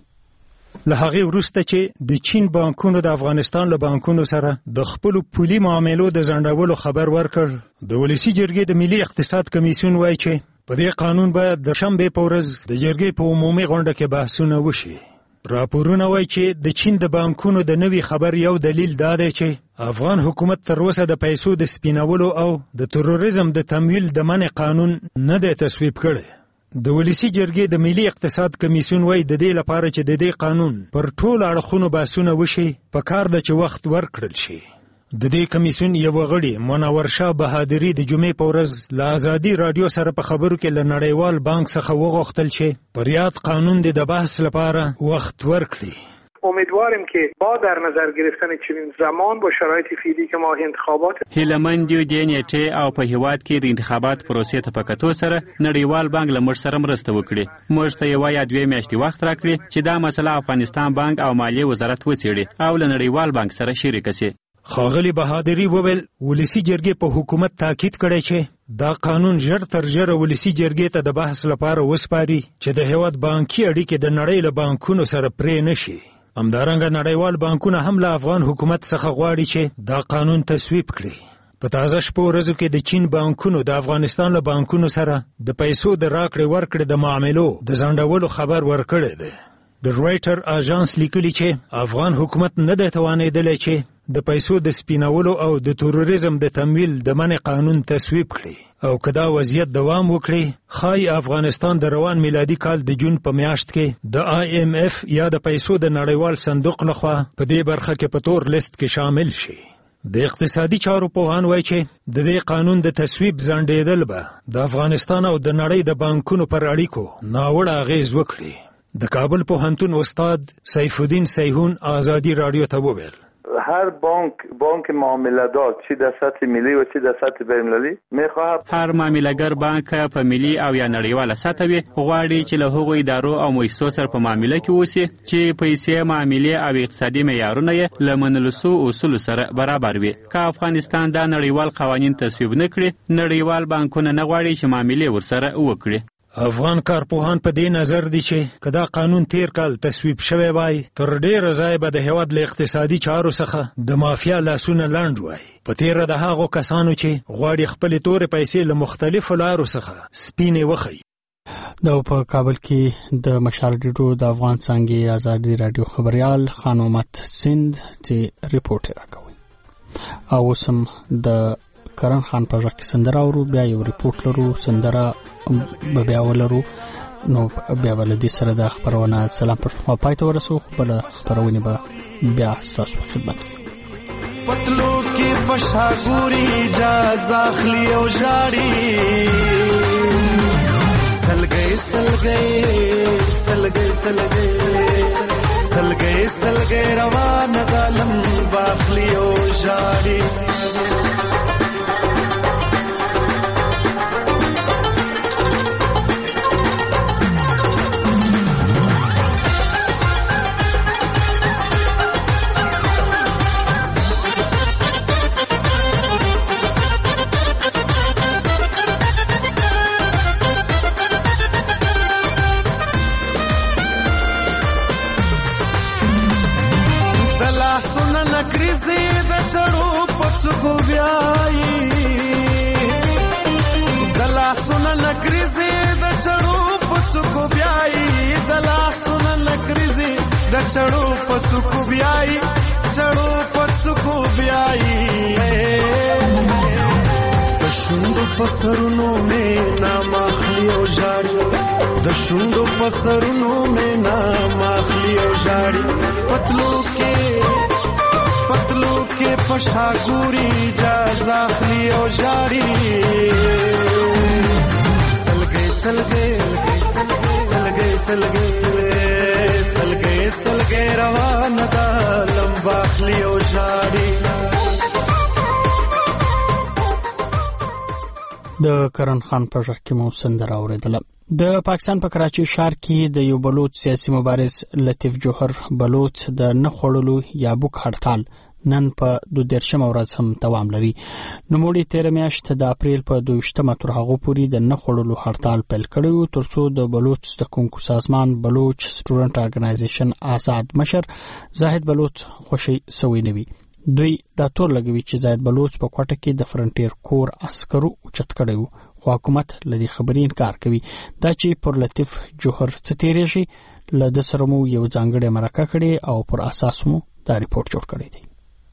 له هغه وروسته چې د چین بانکونو د افغانستان له بانکونو سره د خپل پولي معاملو د ځنډولو خبر ورکړ، د ولسي جرګې د ملي اقتصاد کمیسیون وایي چې په دې قانون باید د شنبې په ورځ د جرګې په عمومي غونډه کې بحثونه وشي. راپورونه وایي چې د چین د بانکونو د نوي خبر یو دلیل دا دی چې افغان حکومت تر اوسه د پیسو د سپینولو او د تروریزم د تمویل د منع قانون نه دی تصویب کړی. د ولسي جرګې د ملي اقتصاد کمیسیون وایي د دې لپاره چې د دې قانون پر ټولو اړخونو بحثونه وشي په کار ده چې وخت ورکړل شي. د دې کمیسیون یو غړي منور شاه بهادری د جمعې په ورځ له ازادي رادیو سره په خبرو کې له نړیوال بانک څخه وغوښتل چې پر یاد قانون د بحث لپاره وخت ورکړي. امیدواریم که با در نظر گرفتن چنین زمان با شرایط فعلی که ما انتخابات هیلمند یو د نیټه او په هیواد کې د انتخابات پروسې ته پکاتو سره نړیوال بانک له موږ سره مرسته وکړي. موږ ته یو یا دوه میاشتې وخت راکړي چې دا مسله افغانستان بانک او مالیه وزارت وڅېړي او له نړیوال بانک سره شریک شي. خاغلی بهادری وویل ولسي جرګې په حکومت تاکید کړی چې دا قانون ژر تر ژره ولسي جرګې ته د بحث لپاره وسپاري چې د هیواد بانکي اړیکې د نړۍ له بانکونو سره پرې نشي. همدارنګه نړیوال بانکونه هم له افغان حکومت څخه غواړي چې دا قانون تصویب کړي. په تازه شپو ورځو کې د چین بانکونو د افغانستان له بانکونو سره د پیسو د راکړې ورکړې د معاملو د ځنډولو خبر ورکړی دی. د رویټر اژانس لیکلي چې افغان حکومت نه دی توانېدلی چې د پیسو د سپینولو او د تروریزم د تمویل د منع قانون تصویب کړي او که دا وضعیت دوام وکړي ښایي افغانستان د روان میلادي کال د جون په میاشت کې د IMF یا د پیسو د نړیوال صندوق لخوا په دې برخه کې په تور لیست کې شامل شي. د اقتصادي چارو پوهان وایي چې د دې قانون د تصویب ځنډېدل به د افغانستان او د نړۍ د بانکونو پر اړیکو ناوړه اغیز وکړي. د کابل پوهنتون استاد سیف الدین سیحون ازادي رادیو ته وویل هر بانک معامله‌دار چی در سطح ملی و چی در سطح بین‌المللی میخواهد هر معامله‌ګر بانک په ملي او یا نړیواله سطح وي غواړي چې له هغو ادارو او مؤسسو سره په معامله کې اوسي چې پیسې معاملې او اقتصادي معیارونه یې له منلو سوو اصولو سره برابر وي. که افغانستان دا نړیوال قوانین تصویب نه کړي نړیوال بانکونه نه غواړي چې معاملې ورسره وکړي. افغان کارپوهان په دې نظر دي چې کدا قانون تیر کال تصویب شوی وای تر ډیره ځای به د هیواد له اقتصادي چارو څخه د مافیا لاسونه لاندې وای. په تیر د هغو کسانو چې غواړي خپل تورې پیسې له مختلفو لارو څخه سپینې وخی. دا په کابل کې د مشال ریډیو د افغان څنګه آزادي رادیو خبريال خان محمد سند چې ریپورت راکوي. او سم د کرن خان په ځکه سندره ورو بیا یو ریپورت لرو سندره بیا ولرو نو بیا ولدي سره د خبرونه سلام په پای ته ورسو بل خبرونه به بیا تاسو خدمت پتلو کې پشاګوري جا زاخلی او جاړي سلګي روان غلم باخلی او جاړي चढ़ो पसु को बियाई चढ़ो पसु को बियाई दशुंडो पसरुनो में नाम आखलियो जाड़ी दशुंडो पसरुनो में नाम आखलियो जाड़ी पतलो के पशागुरी जा जाखलियो जाड़ी सलगे روان دا لمباخلی او جاړي. د کرن خان په ځکه کې مو سندره اوریدله. د پاکستان په کراچي ښار کې د یو بلوچ سیاسي مبارز لطیف جوهر بلوچ د نه خړلو یا بوک هړتال نن په 12 ورځ هم دوام لري. نوموړي 13 میاشت د اپریل په 22 تر هغه پورې د نه خړلو هړتال پیل کړو ترڅو د بلوچ د کومکو سازمان بلوچ سټوډنټ ارګنایزیشن آزاد مشر زاهد بلوچ خوشي سوي نوي. دوی دا تور لګوي چې زاهد بلوچ په کوټه کې د فرنټیر کور عسکرو اوچت کړو خو حکومت لدی خبري انکار کوي. دا چې پر لطیف جوهر ستیریږي له د سرمو یو ځانګړی مرکه کړي او پر اساس مو دا ریپورت جوړ کړی دی.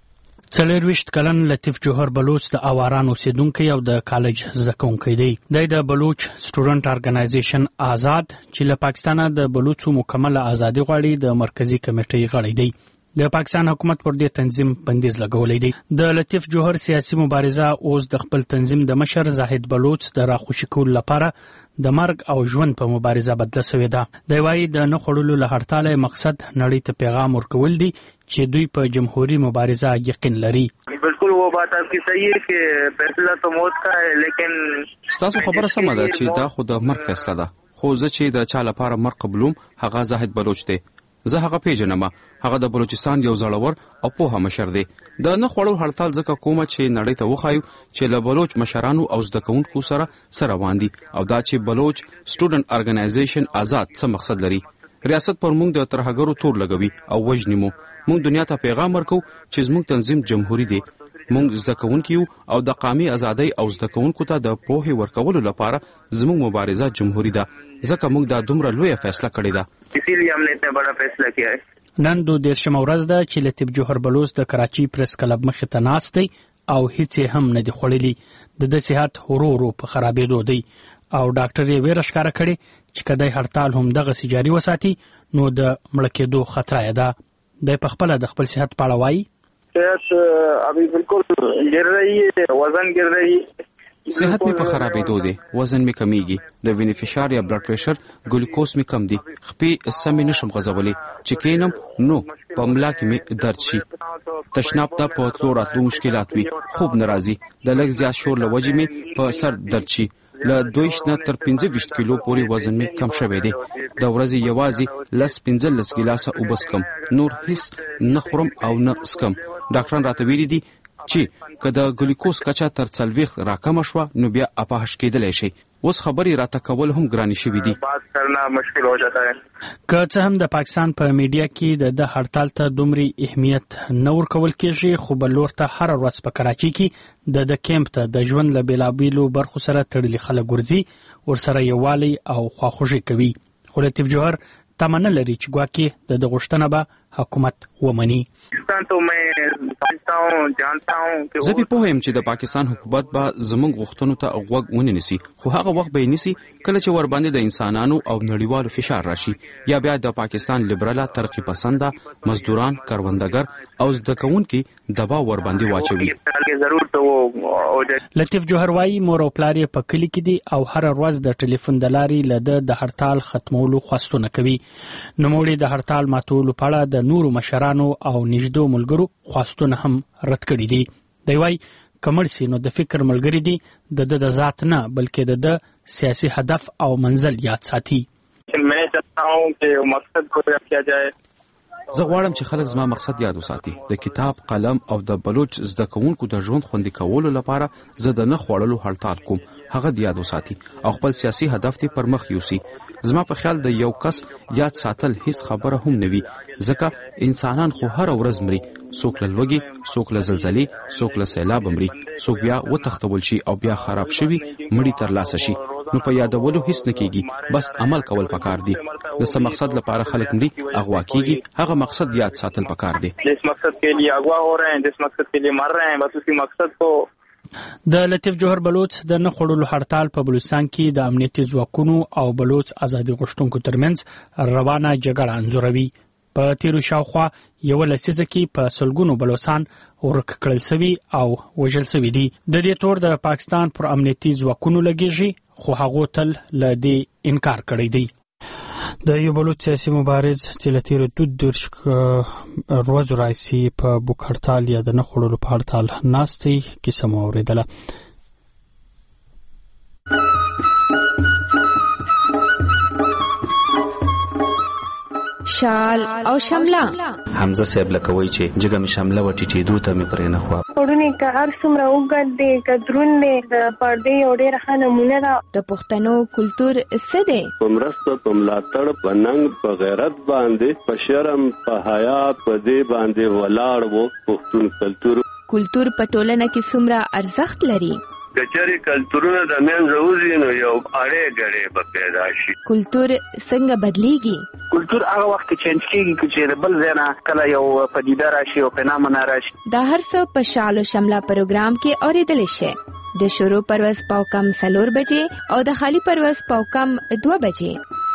40 کلن لطیف جوهر بلوچ د اواران اوسیدونکو او د کالج زده کوونکی دی. د بلوچ سټوډنټ ارګنایزیشن آزاد چې له پاکستانه د بلوچو مکمل ازادي غواړي د مرکزی کمیټې غړی دی. د پاکستان حکومت پر دې تنظیم بندیز لګولې دی. د لطیف جوهر سیاسي مبارزه اوس د خپل تنظیم د مشر زاهد بلوچ د راخوشي کول لپاره د مرګ او ژوند په مبارزه بدله شوې ده. د وایي د نه خړلو له هړتاله مقصد نړۍ ته پیغام ورکول دي چې دوی په جمهوریت مبارزه یقین لري. بالکل وہ بات آپ کی صحیح ہے کہ فیصلہ تو موت کا ہے لیکن تاسو خبره سمه ده چې دا خو د مرګ فیصله ده خو زه چې د چا لپاره مرګ قبولوم هغه زاهد بلوچ دی. زه هغه پیژنم هغه د بلوچستان یو زړور او پوهه مشر دی. د نه خړو هړتال ځکه کومه چې نړۍ ته وخایو چې له بلوچ مشرانو او زده کوونکو سره روان دي او دا چې بلوچ سټوډنټ ارګنایزیشن آزاد څه مقصد لري. ریاست پر موږ د ترهګرو تور لګوي او وژني مو. موږ دنیا ته پیغام ورکو چې زموږ تنظیم جمهوریت دی. موږ زده کوونکو او د قومي ازادۍ او زده کوونکو ته د پوهې ورکولو لپاره زموږ مبارزه جمهوریت ده. ځکه موږ دا دومره لویه فیصله کړې ده. اسی لیے ہم نے اتنا بڑا فیصلہ کیا ہے. نن 12 ورځ ده چې لطیف جوهر بلوچ د کراچي پریس کلب مخې ته ناست دی او هیڅ هم نه دی خوړلی. د صحت ورو په خرابېدو دی او ډاکټر یې ویره ښکاره کړې چې کدی هړتال هم دغه جاري وساتي نو د مړ کېدو خطر ده. د خپل د خپل صحت په اړه وایي صحت ابھی بالکل گر رہی ہے وزن گر رہی ہے صحت مې په خرابېدو دی، وزن مې کمیږي، د وینې فشار یا بلډ پریشر ګلوکوز مې کم دی، خپې سمې نشم غځولی، چې کینم نو په ملا کې مې درد شي، تشناب ته په تلو راتلو مشکلات وي، خوب نه راځي، د لږ زیات شور له وجې مې په سر درد شي، له 22 نه تر 25 کیلو پورې وزن مې کم شوی دی، د ورځې یوازې 15 ګیلاسه اوبه څښم، نور هیڅ نه خورم او نه څښم. ډاکټران راته ویلي دي چې که د ګلوکوز کچه تر 40 راکمه شوه نو بیا اپاهش کېدلی شي. اوس خبرې راته کول هم ګرانې شوي دي. که څه هم د پاکستان په میډیا کې د هړتال ته دومره اهمیت نه ورکول کېږي، خو بلور ته هر ورځ په کراچۍ کې د کیمپ ته د ژوند له بیلابیلو برخو سره تړلي خلک ورځي، ورسره یووالی او خواخوږي کوي. خو لطیف جوهر تمنه لري چې ګواکې د غوښتنه به حکومت ومني. زه به پوه یم چې د پاکستان حکومت به زموږ غوښتنو ته غوږ ونه نیسي، خو هغه وخت به یې نیسي کله چې ورباندې د انسانانو او نړیوالو فشار راشي، یا بیا د پاکستان لیبراله ترقی پسنده مزدوران، کروندګر او زده کوونکي دباو ورباندې واچوي. لطیف جوهر وايي مور او پلار یې په کلي کې دي او هر ورځ د ټلیفون د لارې له د هړتال ختمولو خواستونه کوي. نوموړي د هړتال ماتولو په اړه د نورو مشرانو او نږدې ملګرو خواستونه هم رد کړي دي. دی وايي کمر سي نو د فکر ملګری دي د ذات نه بلکې د سیاسي هدف او منزل یاد ساتي. زه غواړم چې خلک زما مقصد یاد وساتي. د کتاب، قلم او د بلوچ زده کوونکو د ژوند خوندي کولو لپاره زه د نه خوړلو هړتال کوم، هغه یاد وساتي او خپل سیاسي هدف ته پر مخ یوسي. زما په خیال د یو کس یاد ساتل هیڅ خبره هم نه وي، ځکه انسانان خو هر ورځ مري، څوک له لوږې، څوک له زلزلې، څوک له سیلاب مري، څوک بیا وتښتول شي او بیا خراب شوي مړي ترلاسه شي. نو په یادولو هیڅ نه کیږي، بس عمل کول پکار دي. د څه مقصد لپاره خلک مري، اغوا کیږي، هغه مقصد یاد ساتل پکار دي. جس مقصد کے لیے اغوا ہو رہے ہیں، جس مقصد کے لیے مر رہے ہیں، بس اسی مقصد کو. د لطیف جوهر بلوچ د نه خوړلو هړتال په بلوچستان کې د امنیتي ځواکونو او بلوچ ازادي غوښتونکو ترمنځ روانه جګړه انځوروي. په تیرو شاوخوا یو لسیزه کې په سلګونو بلوچستان ورک کړل شوي او وژل شوي دي. د دې تور د پاکستان پر امنیتي ځواکونو لګیږي، خو هغه تل له دې انکار کړی دی. د یو بلوچ سیاسي مبارز چې له تیرو 2 ورځو راځي په بوک هړتال یا د نه خوړلو په هړتال ناستي کیسه مو اوریدله. شال او شمله حمزه صاحب لکوي چې جګه می شمله و ټیټېدو ته می پرې نه خو پړونی که هر څومره وګد دی که درون دی د پردې یو ډېره ښه نمونه ده. د پښتنو کلتور څه دی؟ په مرسته، په ملاتړ، په ننګ، په غیرت باندې، په شرم، په حیا، په دې باندې ولاړ وو پښتون کلتور. کلتور په ټولنه کې څومره ارزښت لري؟ کچاري کلتورونه د منځه وځي نو یو اړې ګړې به پیدا شي. کلتور څنګه بدلیږي؟ کلتور هغه وخت چینج کیږي چې بل ځای نه کله یو پدیده راشي او پنامه راشي. دا هر څه په شال او شمله پروګرام کې اوریدل شي. د شروع پرواز پاوکم 4 بجې او د خالی پرواز پاوکم 2 بجې.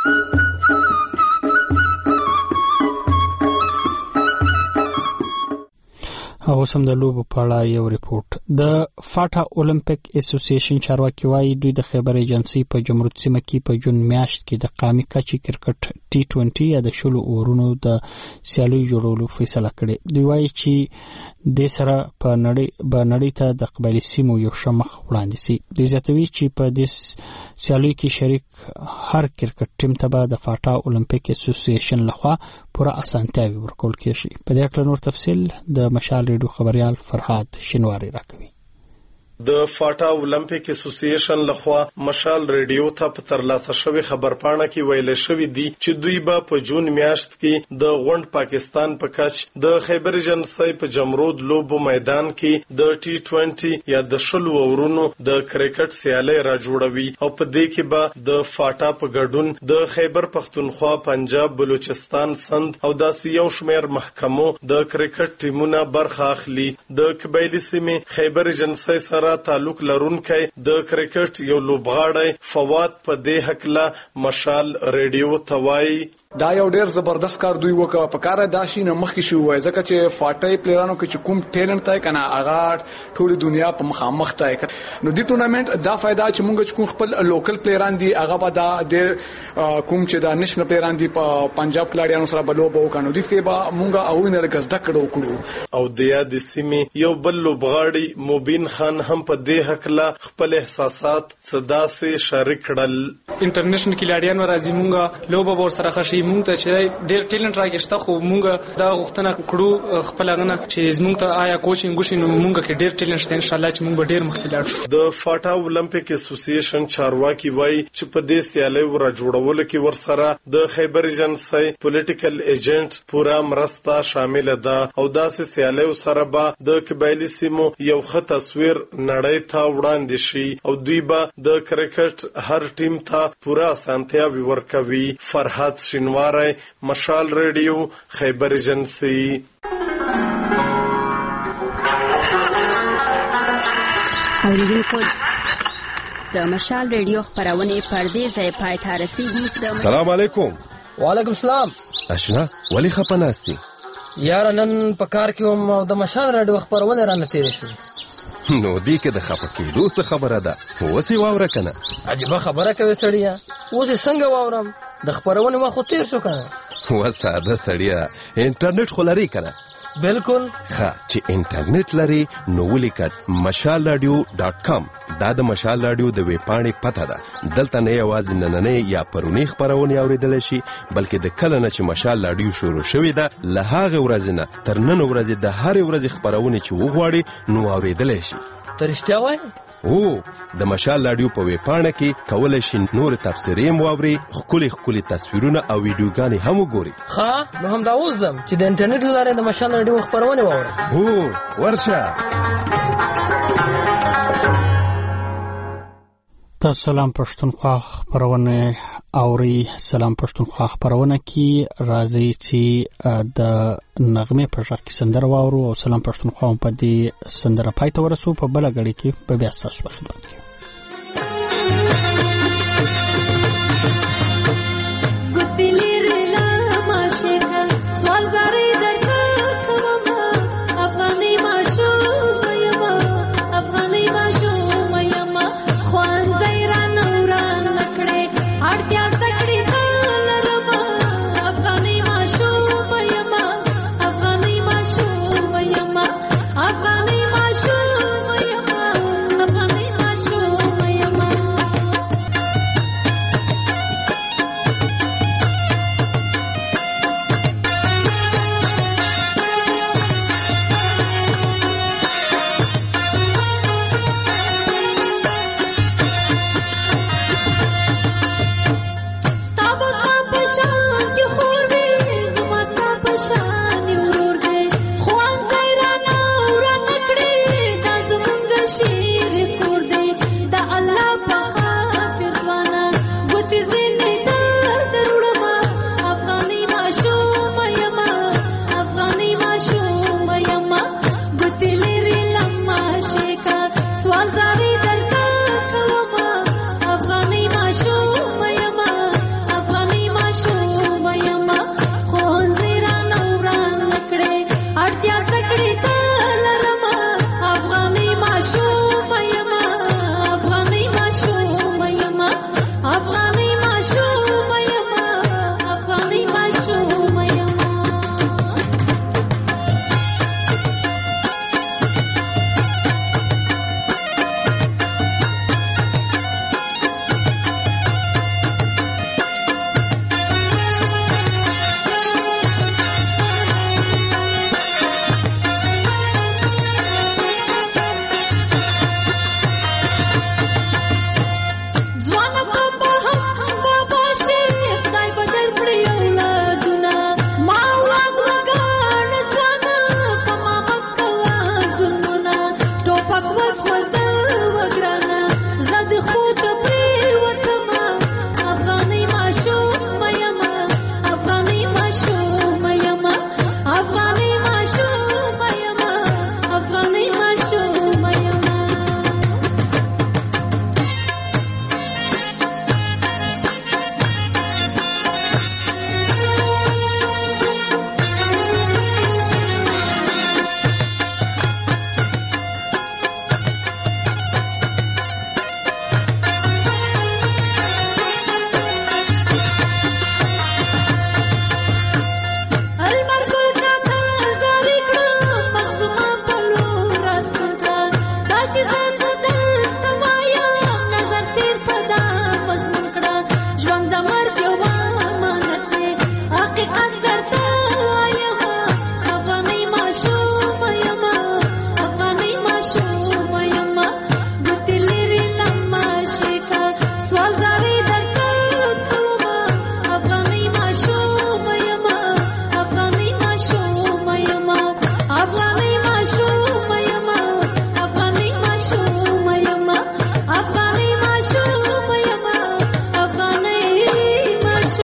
او سم د لوبو په اړه یو ریپورت. د فاټا اولمپیک اسوسییشن چارواکي وايي دوی د خیبر ایجنسی په جمهوریت سیمه کې په جون میاشت کې د قامي کچې کرکټ T20 یا د شلو اورونو د سیالي جوړولو فیصله کړې. دوی وايي چې د سره په نړۍ ته د قبایلی سیمو یو شمخ وړاندې سي. دوی زیاتوي چې په دې سیالي کې شریک هر کرکټ ټیم ته به د فاټا اولمپیک اسوسییشن لخوا پوره اسانتیاوي ورکول کېږي. په دې اړه نور تفصیل د مشال ریډیو خبريال فرهاد شینواری راکوي. د فاټا اولمپیک اسوسییشن لخوا مشال ریډیو ته په ترلاسه شوی خبرپاڼه کې ویل شوی دی چې دوی به په جون میاشت کې د غونډ پاکستان په کچ د خیبر ایجنسی په جمرود لوبو میدان کې د T20 یا د شلو اورونو د کرکټ سیالي را جوړوي او په دې کې به د فاټا په ګډون د خیبر پختونخوا، پنجاب، بلوچستان، سند او داسې یو شمېر محکمو د کرکټ ټیمونه برخه اخلي. د قبایلی سیمې خیبر ایجنسی سره تعلق لرونکي د کرکټ یو لوبغاړی فواد په دې حق له مشال ریډیو توای دا یو ډیر زبردست کار دوی وکړ. په کار دا شي نه مخکې شو وای ځکه چې فاټي پلیرانو کې کوم ټیلنټ تای کنه هغه ټول دنیا په مخامخ تای. نو دې ټورنمنت دا فائدہ چې مونږ کوم خپل لوکل پلیران دي هغه به دا ډیر کوم چې دا نېشنل پلیران دي په پنجاب کلاډیانو سره بلو به وکړو. دې کې به مونږ او نه لګزده کړو. او د یاد سیمې یو بل لوبغاړي مبین خان هم په دې حق لا خپل احساسات صدا سي شریک کړل. انټرنیشنل کلاډیان راځي مونږ لوبه ور سره خشي مونږ ته چې ډیر ټیلنټ راګشته خو مونږ دا غوښتنه کړو خپل غنه چې زمونږ ته آیا کوچینګ وشي نو مونږ کې ډیر ټیلنټ شته ان شاء الله چې مونږ به ډیر مخکې لاړ شو. د فاټا اولمپیک اسوسییشن چارواکي وایي چې په دې سیالي ور جوړولو کې ورسره د خیبر ایجنسی پولیټیکل ایجنټ پورا مرسته شامل ده او داسې سیالي سره به د قبایلی سیمو یو ښه تصویر نړۍ ته وړاندې شي او دوی به د کرکټ هر ټیم ته پورا اسانتیاوي ورکوي. فرحات شینواری، مشال ریډیو، خیبر ایجنسی. اوریدونکو د مشال ریډیو خبرونه پردې ځای پای ته رسیدي. سلام علیکم. وعلیکم السلام. اشنا ولی خپناستی یار نن په کار کې هم د مشال ریډیو خبرونه را نتیر شو. نو دی کې د خپکې دوه خبره ده وسی واوره کنه. عجیب خبره کوي سړیا. اوس څنګه واورم د خبرونه ما خو تیر شو کنه. وساده سړیا انټرنیټ خلاري کنه. بالکل ښه چې انټرنیټ لري نو ولیکت mashalradio.com. دا د مشال رادیو د ویبپاڼې پته ده. دلته نه یوازې نننۍ یا پرونی خبرونه اوریدل شي بلکې د کله نه چې مشال رادیو شروع شوې ده له هغه ورځې نه تر نن ورځې د هر ورځې خبرونه چې وغواړي نو اوریدل شي. ترشتیا وای او د مشال رادیو په ویبپاڼه کې کولای شي نور تفسیرې مواوري خولي تصویرونه او ویډیوګانې هم وګوري. ها نو هم دا وزم چې د انټرنیټ لاره د مشال رادیو خبرونه واورم. هو ورشه. تاسو سلام پښتونخوا خبرونه اوري. سلام پښتونخوا خبرونه کې راځي چې د نغمه په ځای کې سندره واورو او سلام پښتونخوا په دې سندره پای ته ورسو. په بل غړي کې په بیا تاسو په خدمت کې